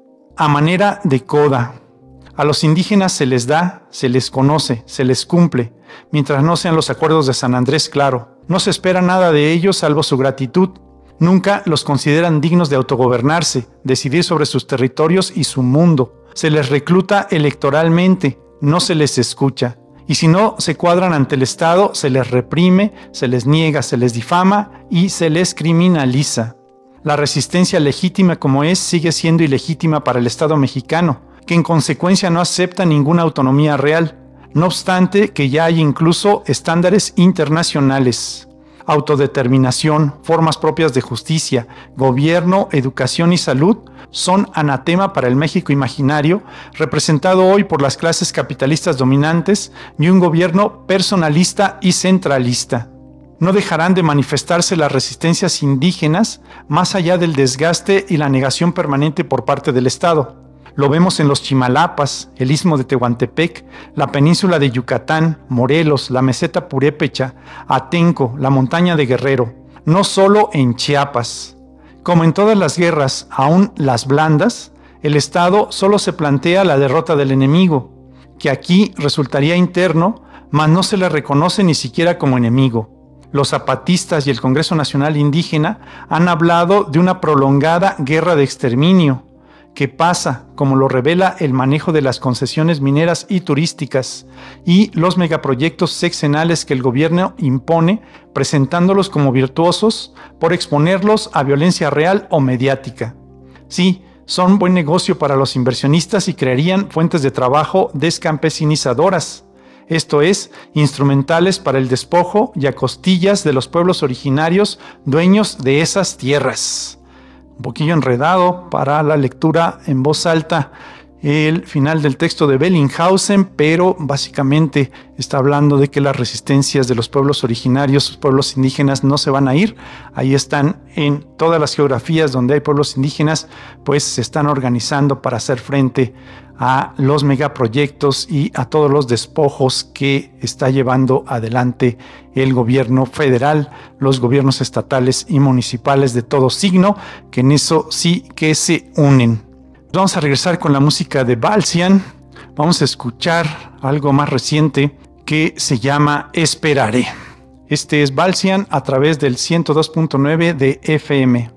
A manera de coda, a los indígenas se les da, se les conoce, se les cumple, mientras no sean los acuerdos de San Andrés, claro. No se espera nada de ellos salvo su gratitud. Nunca los consideran dignos de autogobernarse, decidir sobre sus territorios y su mundo. Se les recluta electoralmente, no se les escucha. Y si no se cuadran ante el Estado, se les reprime, se les niega, se les difama y se les criminaliza. La resistencia legítima como es sigue siendo ilegítima para el Estado mexicano, que en consecuencia no acepta ninguna autonomía real, no obstante que ya hay incluso estándares internacionales. Autodeterminación, formas propias de justicia, gobierno, educación y salud son anatema para el México imaginario, representado hoy por las clases capitalistas dominantes y un gobierno personalista y centralista. No dejarán de manifestarse las resistencias indígenas más allá del desgaste y la negación permanente por parte del Estado. Lo vemos en los Chimalapas, el Istmo de Tehuantepec, la península de Yucatán, Morelos, la meseta purépecha, Atenco, la montaña de Guerrero. No solo en Chiapas. Como en todas las guerras, aún las blandas, el Estado solo se plantea la derrota del enemigo, que aquí resultaría interno, mas no se le reconoce ni siquiera como enemigo. Los zapatistas y el Congreso Nacional Indígena han hablado de una prolongada guerra de exterminio, que pasa, como lo revela el manejo de las concesiones mineras y turísticas y los megaproyectos sexenales que el gobierno impone, presentándolos como virtuosos por exponerlos a violencia real o mediática. Sí, son buen negocio para los inversionistas y crearían fuentes de trabajo descampesinizadoras, esto es, instrumentales para el despojo y a costillas de los pueblos originarios dueños de esas tierras. Un poquillo enredado para la lectura en voz alta el final del texto de Bellinghausen, pero básicamente está hablando de que las resistencias de los pueblos originarios, los pueblos indígenas, no se van a ir. Ahí están en todas las geografías donde hay pueblos indígenas, pues se están organizando para hacer frente a los megaproyectos y a todos los despojos que está llevando adelante el gobierno federal, los gobiernos estatales y municipales de todo signo, que en eso sí que se unen. Vamos a regresar con la música de Balsian. Vamos a escuchar algo más reciente que se llama Esperaré. Este es Balsian a través del 102.9 de FM.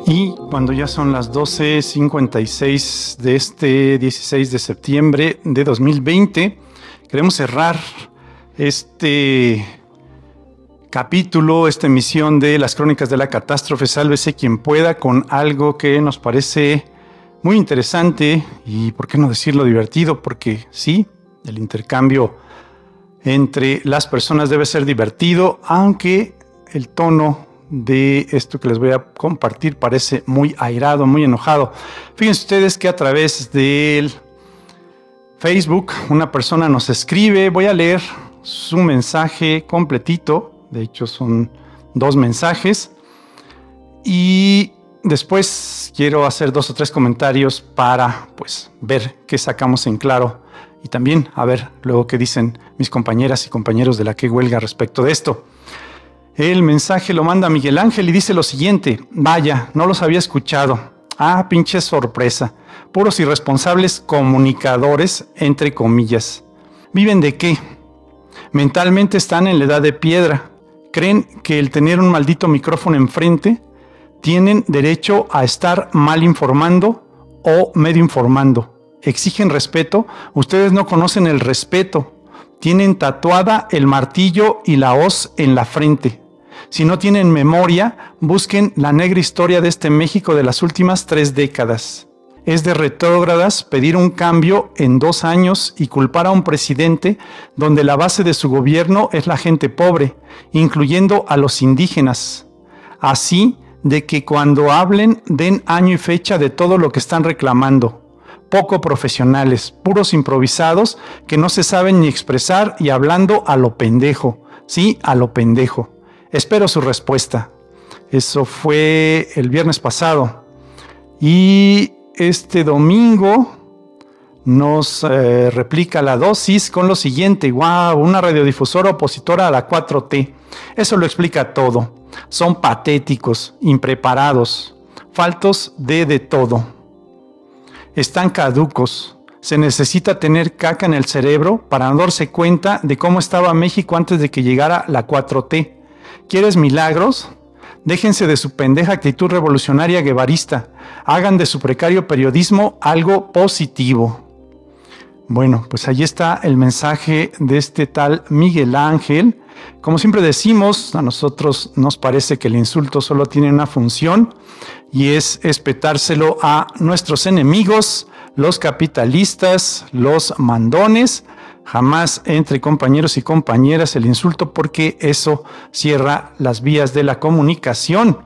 Y cuando ya son las 12:56 de este 16 de septiembre de 2020, queremos cerrar este capítulo, esta emisión de las Crónicas de la Catástrofe, Sálvese quien pueda, con algo que nos parece muy interesante y, por qué no decirlo, divertido, porque sí, el intercambio entre las personas debe ser divertido, aunque el tono de esto que les voy a compartir parece muy airado, muy enojado. Fíjense ustedes que a través del Facebook una persona nos escribe, voy a leer su mensaje completito, de hecho son 2 mensajes, y después quiero hacer 2 o 3 comentarios para pues ver qué sacamos en claro y también a ver luego qué dicen mis compañeras y compañeros de la que huelga respecto de esto. El mensaje lo manda Miguel Ángel y dice lo siguiente: vaya, no los había escuchado. Ah, pinche sorpresa. Puros irresponsables comunicadores, entre comillas. ¿Viven de qué? Mentalmente están en la edad de piedra. Creen que el tener un maldito micrófono enfrente tienen derecho a estar mal informando o medio informando. Exigen respeto. Ustedes no conocen el respeto. Tienen tatuada el martillo y la hoz en la frente. Si no tienen memoria, busquen la negra historia de este México de las últimas 3 décadas. Es de retrógradas pedir un cambio en 2 años y culpar a un presidente donde la base de su gobierno es la gente pobre, incluyendo a los indígenas. Así de que cuando hablen den año y fecha de todo lo que están reclamando. Poco profesionales, puros improvisados que no se saben ni expresar y hablando a lo pendejo. Sí, a lo pendejo. Espero su respuesta. Eso fue el viernes pasado. Y este domingo nos replica la dosis con lo siguiente: wow, una radiodifusora opositora a la 4T. Eso lo explica todo. Son patéticos, impreparados, faltos de todo. Están caducos. Se necesita tener caca en el cerebro para no darse cuenta de cómo estaba México antes de que llegara la 4T. ¿Quieres milagros? Déjense de su pendeja actitud revolucionaria guevarista. Hagan de su precario periodismo algo positivo. Bueno, pues ahí está el mensaje de este tal Miguel Ángel. Como siempre decimos, a nosotros nos parece que el insulto solo tiene una función y es espetárselo a nuestros enemigos, los capitalistas, los mandones. Jamás entre compañeros y compañeras el insulto, porque eso cierra las vías de la comunicación.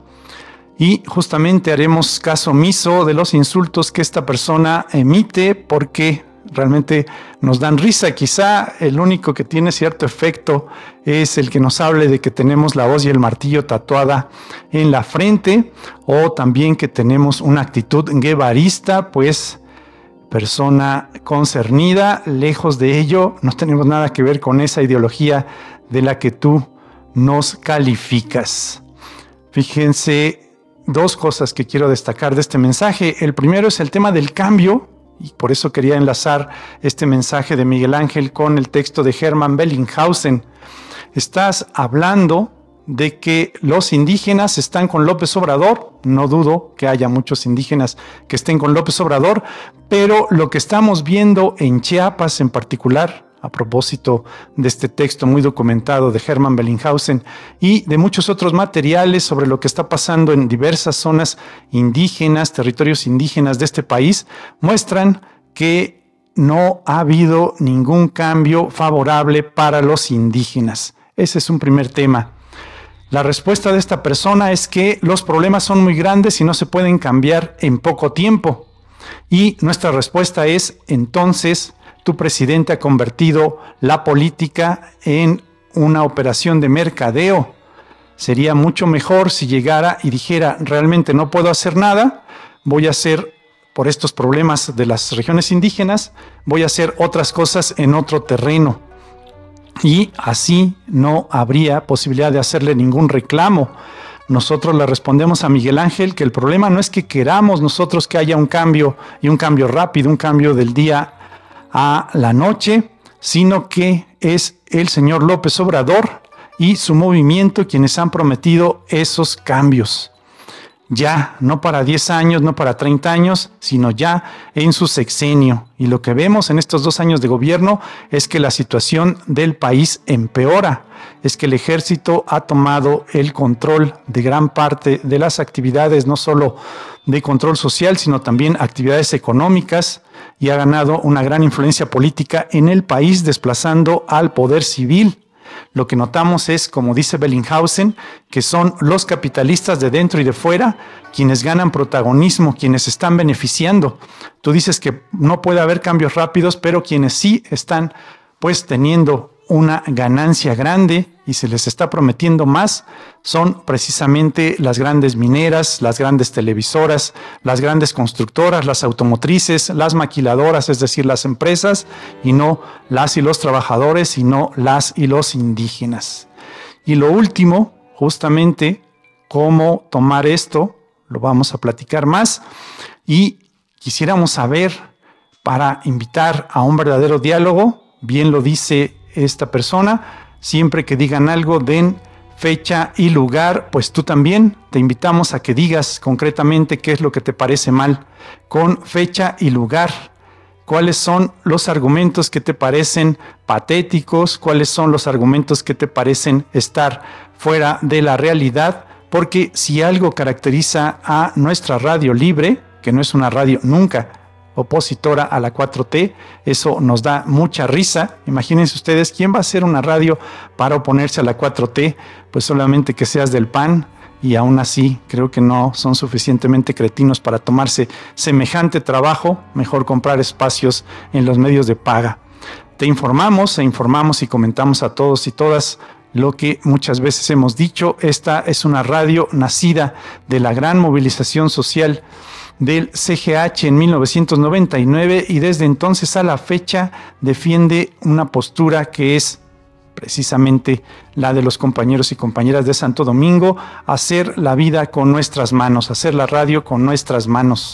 Y justamente haremos caso omiso de los insultos que esta persona emite, porque realmente nos dan risa. Quizá el único que tiene cierto efecto es el que nos hable de que tenemos la hoz y el martillo tatuada en la frente, o también que tenemos una actitud guevarista, pues persona concernida. Lejos de ello, no tenemos nada que ver con esa ideología de la que tú nos calificas. Fíjense, 2 cosas que quiero destacar de este mensaje. El primero es el tema del cambio, y por eso quería enlazar este mensaje de Miguel Ángel con el texto de Hermann Bellinghausen. Estás hablando de que los indígenas están con López Obrador. No dudo que haya muchos indígenas que estén con López Obrador, pero lo que estamos viendo en Chiapas en particular, a propósito de este texto muy documentado de Hermann Bellinghausen y de muchos otros materiales sobre lo que está pasando en diversas zonas indígenas, territorios indígenas de este país, muestran que no ha habido ningún cambio favorable para los indígenas. Ese es un primer tema. La respuesta de esta persona es que los problemas son muy grandes y no se pueden cambiar en poco tiempo. Y nuestra respuesta es: entonces, tu presidente ha convertido la política en una operación de mercadeo. Sería mucho mejor si llegara y dijera: realmente no puedo hacer nada, voy a hacer, por estos problemas de las regiones indígenas, voy a hacer otras cosas en otro terreno. Y así no habría posibilidad de hacerle ningún reclamo. Nosotros le respondemos a Miguel Ángel que el problema no es que queramos nosotros que haya un cambio, y un cambio rápido, un cambio del día a la noche, sino que es el señor López Obrador y su movimiento quienes han prometido esos cambios. ya, no para 10 años, no para 30 años, sino ya en su sexenio. Y lo que vemos en estos 2 años de gobierno es que la situación del país empeora, es que el ejército ha tomado el control de gran parte de las actividades, no solo de control social, sino también actividades económicas, y ha ganado una gran influencia política en el país, desplazando al poder civil. Lo que notamos es, como dice Bellinghausen, que son los capitalistas de dentro y de fuera quienes ganan protagonismo, quienes están beneficiando. Tú dices que no puede haber cambios rápidos, pero quienes sí están pues teniendo una ganancia grande y se les está prometiendo más son precisamente las grandes mineras, las grandes televisoras, las grandes constructoras, las automotrices, las maquiladoras, es decir, las empresas, y no las y los trabajadores, sino las y los indígenas. Y lo último, justamente, cómo tomar esto, lo vamos a platicar más, y quisiéramos saber, para invitar a un verdadero diálogo, bien lo dice esta persona, siempre que digan algo den fecha y lugar, pues tú también te invitamos a que digas concretamente qué es lo que te parece mal, con fecha y lugar. ¿Cuáles son los argumentos que te parecen patéticos? ¿Cuáles son los argumentos que te parecen estar fuera de la realidad? Porque si algo caracteriza a nuestra radio libre, que no es una radio nunca opositora a la 4T, eso nos da mucha risa. Imagínense ustedes, ¿quién va a hacer una radio para oponerse a la 4T? Pues solamente que seas del PAN, y aún así creo que no son suficientemente cretinos para tomarse semejante trabajo. Mejor comprar espacios en los medios de paga. Te informamos e informamos y comentamos a todos y todas lo que muchas veces hemos dicho. Esta es una radio nacida de la gran movilización social del CGH en 1999, y desde entonces a la fecha defiende una postura que es precisamente la de los compañeros y compañeras de Santo Domingo: hacer la vida con nuestras manos, hacer la radio con nuestras manos.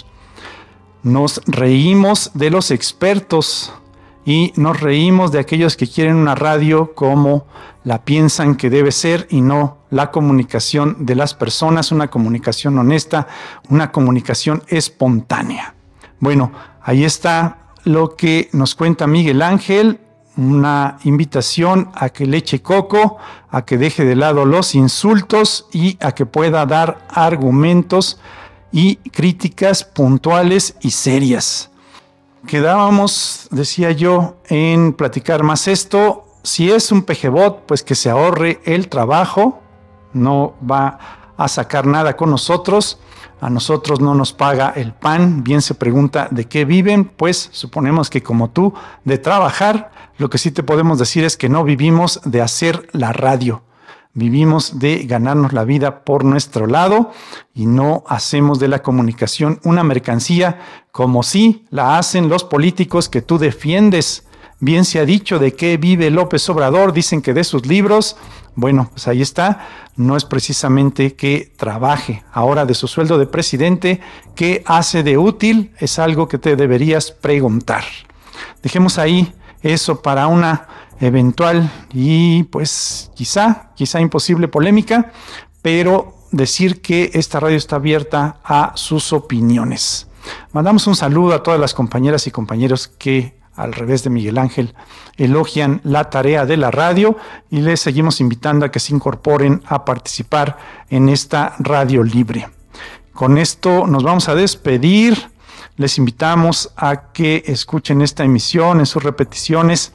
Nos reímos de los expertos y nos reímos de aquellos que quieren una radio como la piensan que debe ser y no la comunicación de las personas, una comunicación honesta, una comunicación espontánea. Bueno, ahí está lo que nos cuenta Miguel Ángel, una invitación a que le eche coco, a que deje de lado los insultos y a que pueda dar argumentos y críticas puntuales y serias. Quedábamos, decía yo, en platicar más esto. Si es un pejebot, pues que se ahorre el trabajo, no va a sacar nada con nosotros, a nosotros no nos paga el PAN. Bien se pregunta de qué viven, pues suponemos que como tú, de trabajar. Lo que sí te podemos decir es que no vivimos de hacer la radio, vivimos de ganarnos la vida por nuestro lado y no hacemos de la comunicación una mercancía como sí la hacen los políticos que tú defiendes. Bien se ha dicho de qué vive López Obrador, dicen que de sus libros. Bueno, pues ahí está, no es precisamente que trabaje. Ahora de su sueldo de presidente, ¿qué hace de útil? Es algo que te deberías preguntar. Dejemos ahí eso para una eventual y pues quizá imposible polémica, pero decir que esta radio está abierta a sus opiniones. Mandamos un saludo a todas las compañeras y compañeros que, al revés de Miguel Ángel, elogian la tarea de la radio, y les seguimos invitando a que se incorporen a participar en esta radio libre. Con esto nos vamos a despedir. Les invitamos a que escuchen esta emisión en sus repeticiones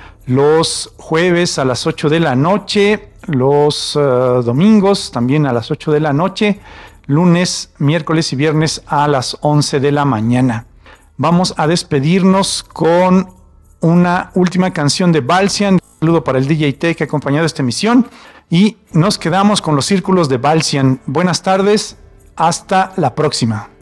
los jueves a las 8 de la noche, los domingos también a las 8 de la noche, lunes, miércoles y viernes a las 11 de la mañana. Vamos a despedirnos con una última canción de Balsian. Un saludo para el DJ T que ha acompañado esta emisión, y nos quedamos con los círculos de Balsian. Buenas tardes, hasta la próxima.